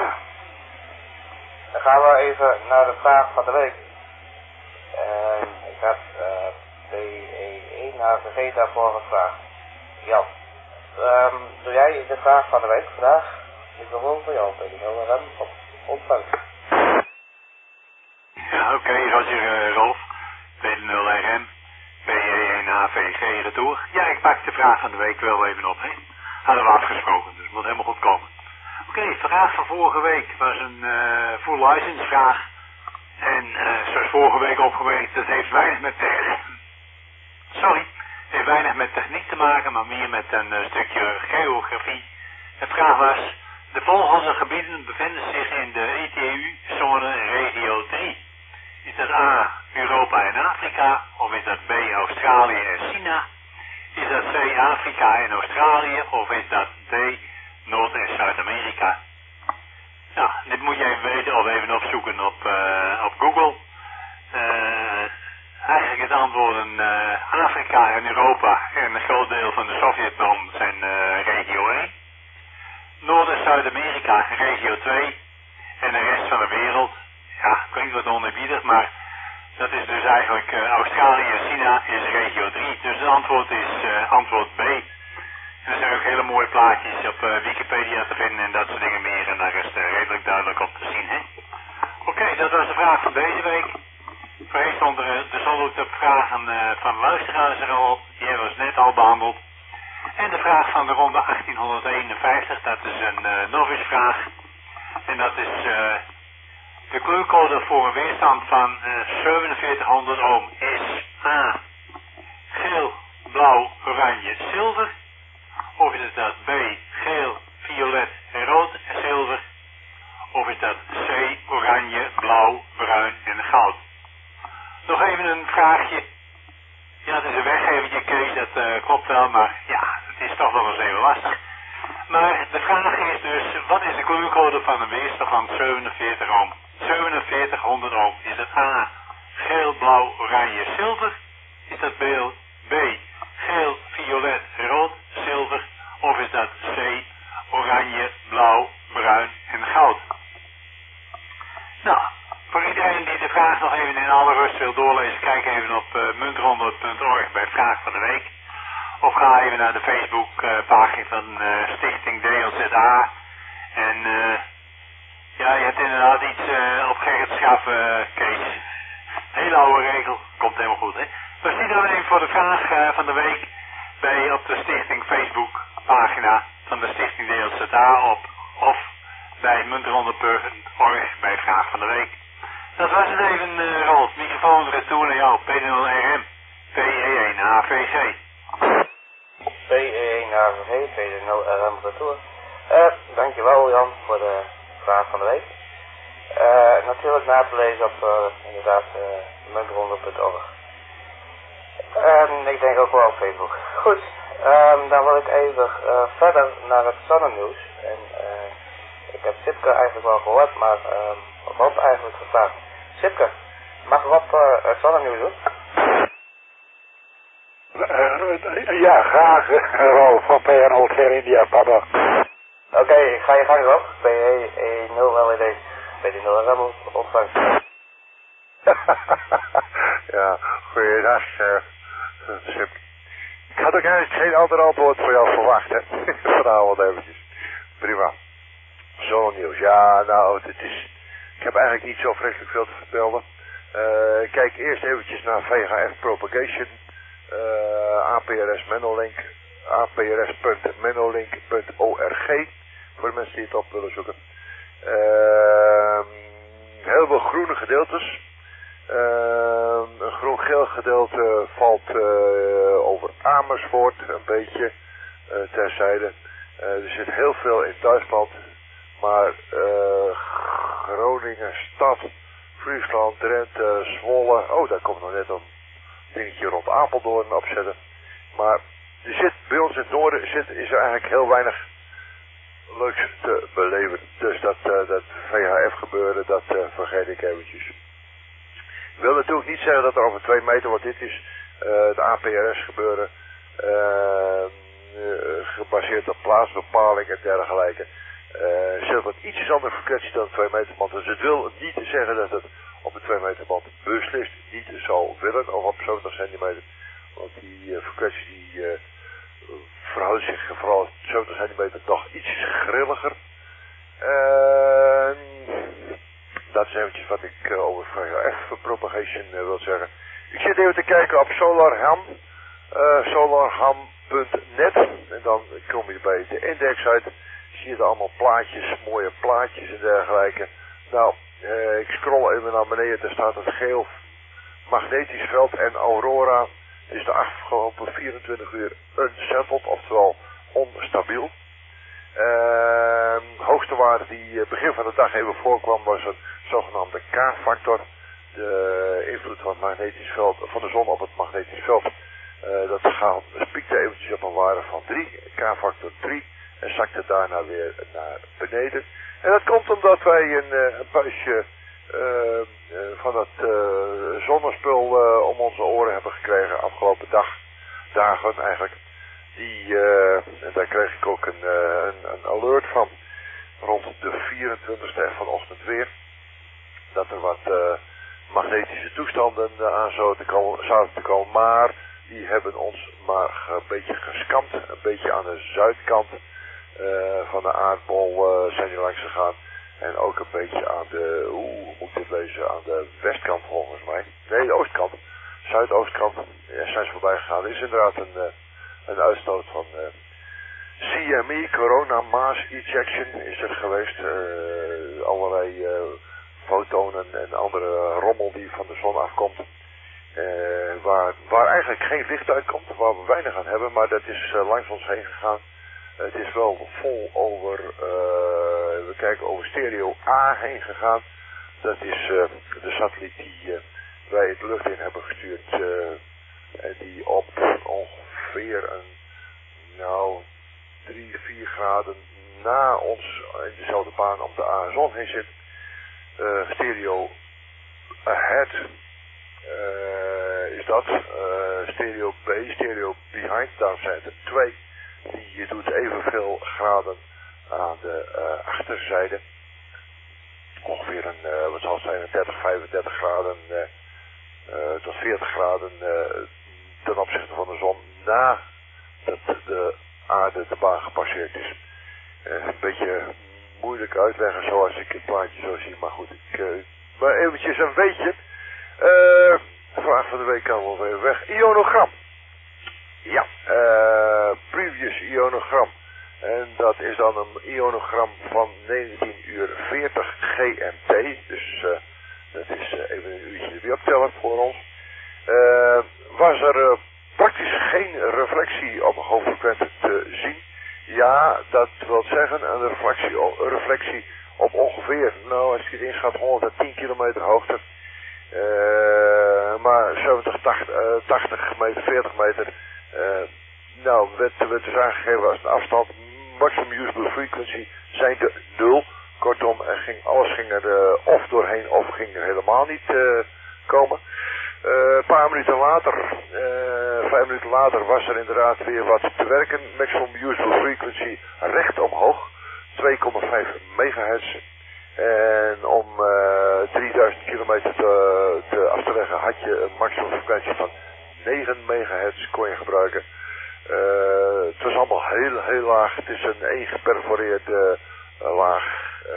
Dan gaan we even naar de vraag van de week. Uh, ik had uh, P E één H V G daarvoor gevraagd. Jan, um, doe jij de vraag van de week vandaag? Ik wil gewoon voor jou, P D nul R M op ontvangst. Ja, oké, okay, Roger uh, Rolf, P D nul R M, P E één H V G retour. Ja, ik pak de vraag van de week wel even op, hè. Hadden we afgesproken, dus het moet helemaal goed komen. Oké, okay, de vraag van vorige week was een uh, full license vraag. En uh, zoals vorige week opgewezen, dat heeft weinig met techniek. Sorry, heeft weinig met techniek te maken, maar meer met een uh, stukje geografie. De vraag was, de volgende gebieden bevinden zich in de E T U-zone regio drie. Is dat A, Europa en Afrika, of is dat B, Australië en China? Is dat C, Afrika en Australië, of is dat D, Noord- en Zuid-Amerika? Nou, dit moet je even weten of even opzoeken op, uh, op Google. Uh, eigenlijk is het antwoorden uh, Afrika en Europa en een groot deel van de Sovjetbond zijn uh, regio één. Noord- en Zuid-Amerika regio twee. En de rest van de wereld, ja, klinkt wat oneerbiedig, maar dat is dus eigenlijk uh, Australië en China is regio drie. Dus het antwoord is uh, antwoord B. En er zijn ook hele mooie plaatjes op uh, Wikipedia te vinden en dat soort dingen meer. En daar is het uh, redelijk duidelijk op te zien, hè. Oké, okay, dat was de vraag van deze week. Voor stond er, er stond ook de vragen uh, van luisteraars er al op. Die hebben we net al behandeld. En de vraag van de ronde achttienhonderdeenenvijftig, dat is een uh, novice vraag. En dat is uh, de kleurcode voor een weerstand van uh, zevenenveertighonderd ohm is A, geel, blauw, oranje, zilver. Of is het dat B, geel, violet, rood en zilver. Of is dat C, oranje, blauw, bruin en goud. Nog even een vraagje. Ja, het is een weggevertje, Kees, dat uh, klopt wel, maar ja, het is toch wel eens even lastig. Maar de vraag is dus, wat is de kleurcode van een weerstand van zevenenveertig ohm? zevenenveertighonderd ohm. Is het A, geel, blauw, oranje, zilver? Is dat B, B, geel, violet, rood, zilver? Of is dat C, oranje, blauw, bruin en goud? Nou, voor iedereen die de vraag nog even in alle rust wil doorlezen, kijk even op uh, muntronde punt org bij Vraag van de Week. Of ga even naar de Facebook uh, pagina van uh, Stichting D L Z A. En uh, ja, je hebt inderdaad iets uh, op Gerrit Schaf, uh, Kees. Hele oude regel, komt helemaal goed, hè. We zien dan even voor de vraag uh, van de week bij op de Stichting Facebook pagina van de Stichting D L Z A op, of bij muntronde punt org bij Vraag van de Week. Dat was het even, uh, Rolf. Microfoon retour naar jou, P D nul R M, P E één H V G. P E één H V G, P D nul R M retour. Uh, dankjewel Jan voor de vraag van de week. Uh, natuurlijk na te lezen op uh, inderdaad uh, muntronde punt org. En ik denk ook wel op Facebook. Goed, um, dan wil ik even uh, verder naar het zonnenieuws. En uh, ik heb Sipke eigenlijk wel gehoord, maar um, wat eigenlijk gevraagd. Sipke, Mag ik wat uh, zonnenieuws doen? Uh, ja, graag, Rolf van P N O Air India, papa. Oké, okay, ik ga je gang op. P E nul L E D. P D nul R M ontvangst. Ja, goeiedag. Uh, ik had ook eigenlijk geen ander antwoord voor jou verwacht, hè. Vanavond eventjes. Prima. Zonnenieuws. Ja, nou, het is... Ik heb eigenlijk niet zo vreselijk veel te vertellen. Uh, kijk eerst eventjes naar V H F Propagation. Uh, A P R S Menolink. A P R S punt menolink punt org. Voor de mensen die het op willen zoeken. Uh, heel veel groene gedeeltes. Uh, een groen-geel gedeelte valt uh, over Amersfoort een beetje uh, terzijde. Uh, er zit heel veel in Duitsland. Maar uh, Groningen, Stad, Friesland, Drenthe, Zwolle. Oh, daar komt nog net een dingetje rond Apeldoorn opzetten. Maar er zit, bij ons in het noorden zit, is er eigenlijk heel weinig leuks te beleven. Dus dat, uh, dat V H F gebeuren, dat uh, vergeet ik eventjes. Ik wil natuurlijk niet zeggen dat er over twee meter, want dit is uh, het A P R S gebeuren. Uh, uh, gebaseerd op plaatsbepaling en dergelijke. Uh, zit wat ietsjes andere frequentie dan twee meter band. Dus het wil niet zeggen dat het op een twee meter band beslist niet zou willen, of op zeventig centimeter. Want die uh, frequentie die uh, verhoudt zich vooral op zeventig centimeter toch ietsjes grilliger. Uh, dat is eventjes wat ik uh, over V H F propagation uh, wil zeggen. Ik zit even te kijken op Solarham, uh, solarham punt net en dan kom je bij de index uit. Zie je er allemaal plaatjes, mooie plaatjes en dergelijke. Nou, uh, ik scroll even naar beneden, daar staat het geel magnetisch veld en aurora. Het is de afgelopen vierentwintig uur unsettled, oftewel onstabiel. Uh, hoogste waarde die uh, begin van de dag even voorkwam was een zogenaamde K-factor. De invloed van het magnetisch veld, van de zon op het magnetisch veld. Uh, dat gaat, spiekte eventjes op een waarde van drie, K-factor drie. En zakte daarna weer naar beneden. En dat komt omdat wij een, een puistje uh, uh, van dat uh, zonnespul uh, om onze oren hebben gekregen afgelopen dag, dagen eigenlijk. Die, uh, en daar kreeg ik ook een, uh, een, een alert van rond de vierentwintigste vanochtend weer. Dat er wat uh, magnetische toestanden uh, aan zouden te komen, zouden te komen. Maar die hebben ons maar een beetje geskampt. Een beetje aan de zuidkant. Uh, van de aardbol uh, zijn die langs gegaan. En ook een beetje aan de, oeh, hoe moet ik dit lezen, aan de westkant volgens mij. Nee, de oostkant. Zuidoostkant ja, zijn ze voorbij gegaan. Er is inderdaad een, uh, een uitstoot van uh, C M E, corona mass ejection is er geweest. Uh, allerlei uh, fotonen en andere rommel die van de zon afkomt. Uh, waar, waar eigenlijk geen licht uitkomt, waar we weinig aan hebben, maar dat is uh, langs ons heen gegaan. Het is wel vol over, uh, we kijken over stereo A heen gegaan. Dat is uh, de satelliet die uh, wij het lucht in hebben gestuurd. Uh, en die op ongeveer een, nou, drie, vier graden na ons in dezelfde baan om de A-zon heen zit. Uh, stereo ahead uh, is dat. Uh, stereo B, stereo behind, daar zijn er twee. Die doet evenveel graden aan de uh, achterzijde. Ongeveer een, uh, wat zal het zijn, een dertig, vijfendertig graden uh, uh, tot veertig graden uh, ten opzichte van de zon na dat de aarde de baan gepasseerd is. Uh, een beetje moeilijk uitleggen zoals ik het plaatje zo zie, maar goed. Ik, uh, maar eventjes een beetje. Uh, vraag van de week kan wel weer weg. Ionogram. Ja, uh, previous ionogram. En dat is dan een ionogram van negentien uur veertig G M T. Dus uh, dat is uh, even een uurtje weer optellen voor ons. Uh, was er uh, praktisch geen reflectie op een hoogfrequentie te zien. Ja, dat wil zeggen een reflectie, een reflectie op ongeveer, nou als je het inschat, honderdtien kilometer hoogte. Uh, maar zeventig, tachtig, uh, tachtig meter, veertig meter. Uh, nou, werd, werd dus aangegeven als een afstand, maximum usable frequency, zijn de nul. Kortom, er ging, alles ging er uh, of doorheen of ging er helemaal niet uh, komen. Uh, een paar minuten later, uh, vijf minuten later was er inderdaad weer wat te werken. Maximum usable frequency recht omhoog, twee komma vijf megahertz. En om uh, drieduizend kilometer te, te af te leggen had je een maximum frequentie van negen megahertz kon je gebruiken. Uh, het was allemaal heel, heel laag. Het is een één geperforeerde uh, laag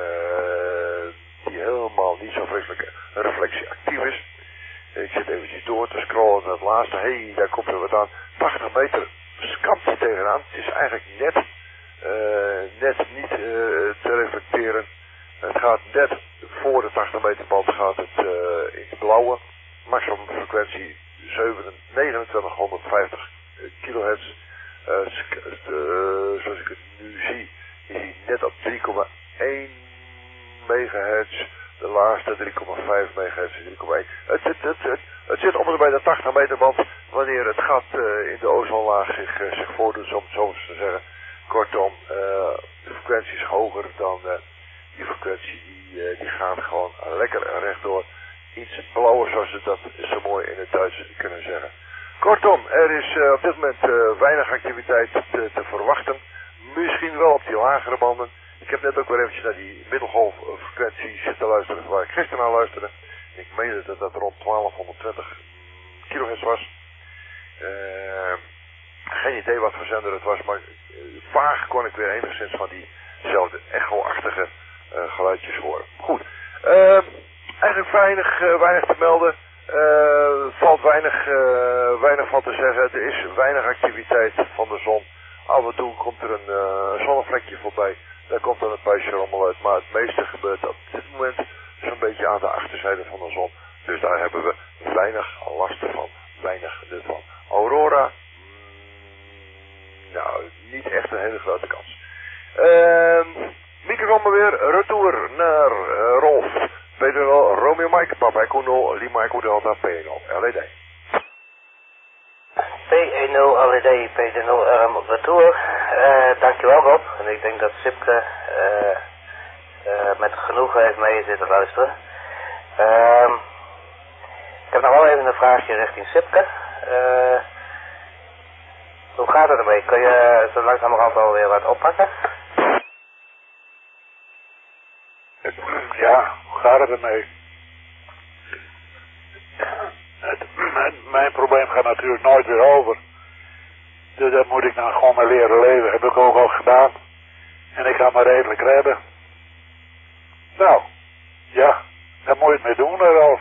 uh, die helemaal niet zo vreselijk reflectieactief is. Ik zit eventjes door te scrollen naar het laatste. Hé, hey, daar komt er wat aan. tachtig meter skampt hij tegenaan. Het is eigenlijk net, uh, net niet uh, te reflecteren. Het gaat net voor de tachtig meter band gaat het uh, in het blauwe. Maximum frequentie negenentwintighonderdvijftig kilohertz. Uh, uh, zoals ik het nu zie, is hij net op drie komma één megahertz. De laagste drie komma vijf megahertz, drie komma één. Het, het, het, het, het zit om bij de tachtig meter band wanneer het gat uh, in de ozonlaag zich, uh, zich voordoet, om het zo eens te zeggen. Kortom, uh, de frequentie is hoger dan uh, die frequentie, die, uh, die gaan gewoon lekker rechtdoor. Iets blauwer, zoals ze dat zo mooi in het Duits kunnen zeggen. Kortom, er is uh, op dit moment uh, weinig activiteit te, te verwachten. Misschien wel op die lagere banden. Ik heb net ook weer eventjes naar die middelgolffrequentie zitten luisteren waar ik gisteren naar luisterde. Ik meende dat dat rond twaalfhonderdtwintig kilohertz was. Uh, geen idee wat voor zender het was, maar uh, vaag kon ik weer enigszins van diezelfde echo-achtige uh, geluidjes horen. Goed, uh, eigenlijk weinig, uh, weinig te melden. Uh, valt weinig, uh, weinig van te zeggen. Er is weinig activiteit van de zon. Af en toe komt er een uh, zonnevlekje voorbij. Daar komt dan een puistje rommel uit. Maar het meeste gebeurt op dit moment zo'n beetje aan de achterzijde van de zon. Dus daar hebben we weinig last van. Weinig nut van. Aurora? Mm, nou, niet echt een hele grote kans. Uh, microfoon maar weer. Retour naar uh, Rolf. P D nul Romeo Mike, Papa Echo nul, Lima Echo Delta, P nul L E D. P nul L E D, P nul R M retour. Uh, dankjewel Rob. En ik denk dat Sipke uh, uh, met genoegen heeft mee zitten luisteren. Uh, ik heb nog wel even een vraagje richting Sipke. Uh, hoe gaat het ermee? Kun je zo langzamerhand alweer wat oppakken? Ja, hoe gaat het ermee? Het, mijn, mijn probleem gaat natuurlijk nooit weer over. Dus daar moet ik nou gewoon maar leren leven. Heb ik ook al gedaan. En ik ga me redelijk redden. Nou, ja, daar moet je het mee doen, Ralf.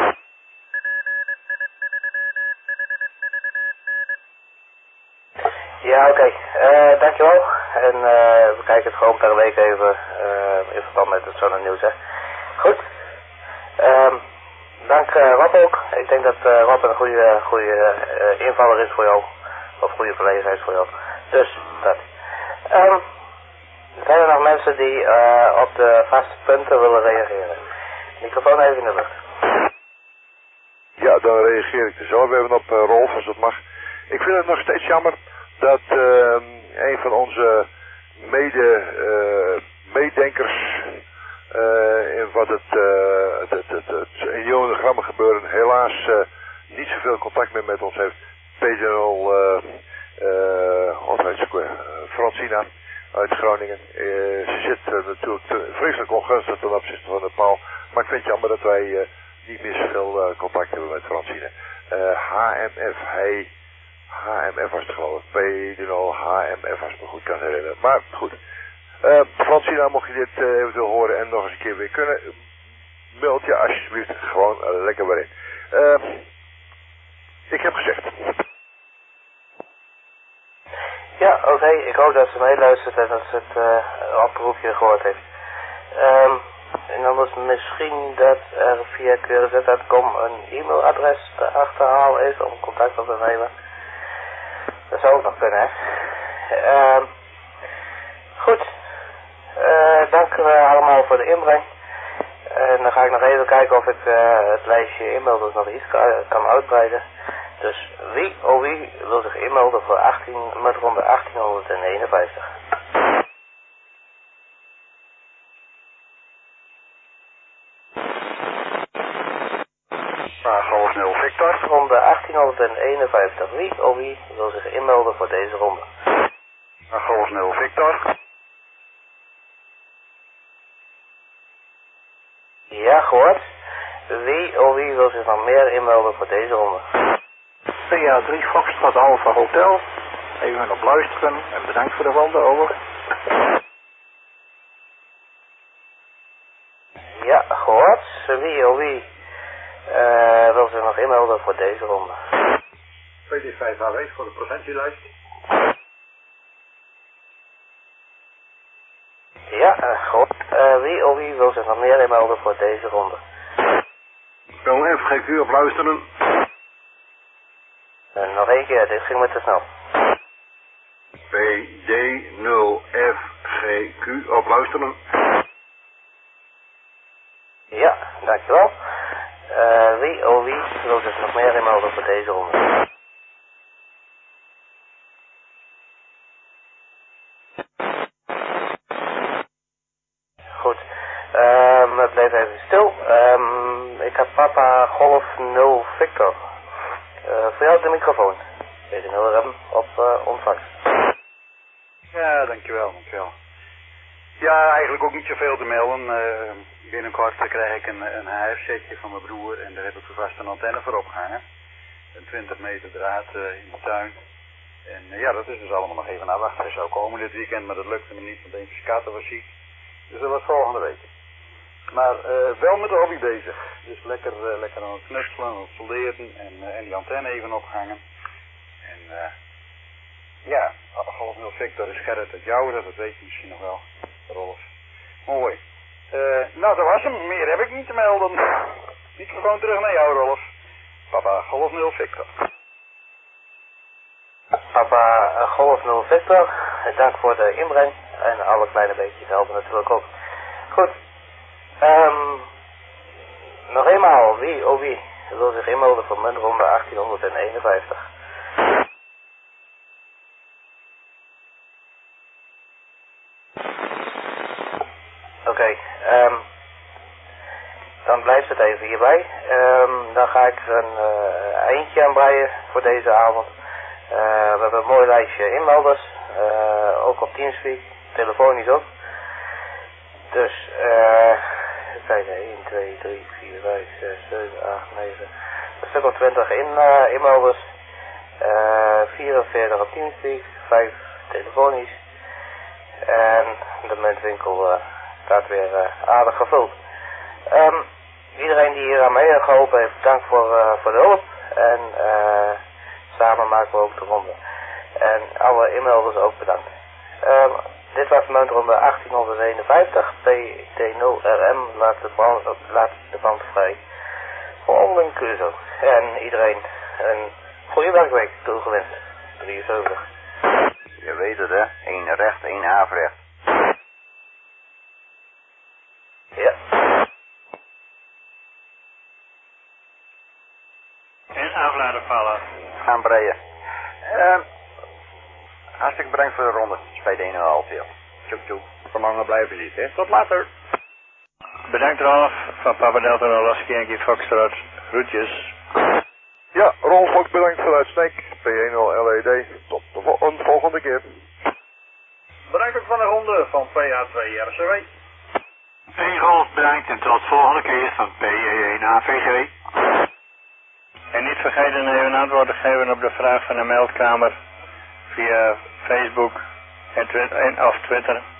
Ja, oké. Okay. Uh, dankjewel. En uh, we kijken het gewoon per week even uh, in verband met het zonnenieuws, hè. Goed. Um, dank uh, Rob ook. Ik denk dat uh, Rob een goede, goede uh, invaller is voor jou. Of goede verlegenheid voor jou. Dus, dat. Um, zijn er nog mensen die uh, op de vaste punten willen reageren? Microfoon even in de lucht. Ja, dan reageer ik er zo weer even op uh, Rolf, als dat mag. Ik vind het nog steeds jammer dat uh, een van onze mede, uh, meedenkers uh, in wat het, uh, het, het, het, het ionogrammen gebeuren helaas uh, niet zoveel contact meer met ons heeft. P D nul, uh, uh, wat heet ze, uh, Francina uit Groningen. Uh, ze zit uh, natuurlijk te, vreselijk ongunstig ten opzichte van de paal. Maar ik vind het jammer dat wij uh, niet meer zoveel uh, contact hebben met Francina. Uh, H M F, hij... H M F was het geloof ik. P D nul H M F als ik me goed kan herinneren. Maar goed. Uh, Francina, mocht je dit uh, eventueel horen en nog eens een keer weer kunnen, meld je alsjeblieft gewoon uh, lekker weer in. Uh, ik heb gezegd. Ja, oké. Okay. Ik hoop dat ze meeluistert en dat ze het uh, oproepje gehoord heeft. Um, en anders misschien dat er via Q R Z punt com een e-mailadres te achterhalen is om contact op te nemen. Dat zou ook nog kunnen, hè. Uh, goed. Uh, dank uh, allemaal voor de inbreng. En dan ga ik nog even kijken of ik uh, het lijstje inmelders nog iets kan, kan uitbreiden. Dus wie, oh wie, wil zich inmelden voor achttien, met ronde achttienhonderdeenenvijftig. Golf nul Victor. Ronde achttienhonderdeenenvijftig. Wie of wie wil zich inmelden voor deze ronde? Golf nul Victor. Ja, gehoord. Wie of wie wil zich nog meer inmelden voor deze ronde? P A drie Foxtrot Alpha Hotel. Even op luisteren en bedankt voor de ronde, over. Ja, gehoord. Wie of wie uh, wil zich nog inmelden voor deze ronde? P D vijf H W voor de procentielijst. Ja, uh, gehoord. Uh, wie of wie wil zich nog meer inmelden voor deze ronde? Wel F G Q op luisteren. Uh, nog één keer, dit ging me te snel. P D nul F G Q op luisteren. Ja, dankjewel. Uh, wie of wie wil zich nog meer inmelden voor deze ronde? Goed. Um, het bleef even stil. Um, ik heb Papa Golf nul Victor. Uh, voor jou de microfoon. P D nul R M op uh, ontvangst. Ja, dankjewel, dankjewel. Ja, eigenlijk ook niet zoveel te melden. Uh, binnenkort krijg ik een, een H F-setje van mijn broer en daar heb ik vast een antenne voor opgehangen. Een twintig meter draad uh, in de tuin. En uh, ja, dat is dus allemaal nog even afwachten. Hij zou komen dit weekend, maar dat lukte me niet, want een katten was ziek. Dus dat was volgende week. Maar uh, wel met de hobby bezig. Dus lekker, uh, lekker aan het knutselen, aan het solderen en, uh, en die antenne even ophangen. En uh, ja, Golf nul Victor is Gerrit uit Jouweren, dat weet je misschien nog wel, Rolf. Mooi. Uh, nou, dat was hem. Meer heb ik niet te melden. Microfoon terug naar jou, Rolf. Papa Golf nul Victor. Papa Golf nul Victor, dank voor de inbreng. En alle kleine beetjes helpen natuurlijk ook. Goed. Um, nog eenmaal, wie of wie wil zich inmelden voor muntronde achttienhonderdeenenvijftig? Oké, okay, um, dan blijft het even hierbij. Um, dan ga ik er een uh, eindje aan breien voor deze avond. Uh, we hebben een mooi lijstje inmelders, uh, ook op Teamspeak, telefonisch ook. Dus, eh, kijken, één, twee, drie, vier, vijf, zes, zeven, acht, negen, een stuk of twintig in, uh, inmelders, uh, vierenveertig op Teamspeak, vijf telefonisch. En de muntwinkel uh, staat weer uh, aardig gevuld. Um, iedereen die hier aan mee heeft geholpen heeft, bedankt voor, uh, voor de hulp. En uh, samen maken we ook de ronde. En alle inmelders ook bedankt. Um, dit was muntronde achttienhonderdeenenvijftig. P D nul R M laat de, band, laat de band vrij voor onderling cursus. En iedereen een goede werkweek toegewenst. drieënzeventig. Je weet het, hè? Eén recht, één averecht. Ja. En afladen vallen. Gaan breien. Uh, hartstikke bedankt voor de ronde. Spijt één en een half jaar. Tjoek tjoek. Verlangen blijven zitten, hè? Tot later. Bedankt Rolf van Papa Delta Nolaski en Guy Foxtrot. Groetjes. Ja, Rolf ook bedankt voor het uitstek. P nul L E D. Tot de vo een volgende keer. Bedankt ook van de ronde van P A twee R C W. Hey Rolf, bedankt en tot volgende keer van P E één A V G. En niet vergeten even antwoord te geven op de vraag van de meldkamer via Facebook en, Twitter, en of Twitter.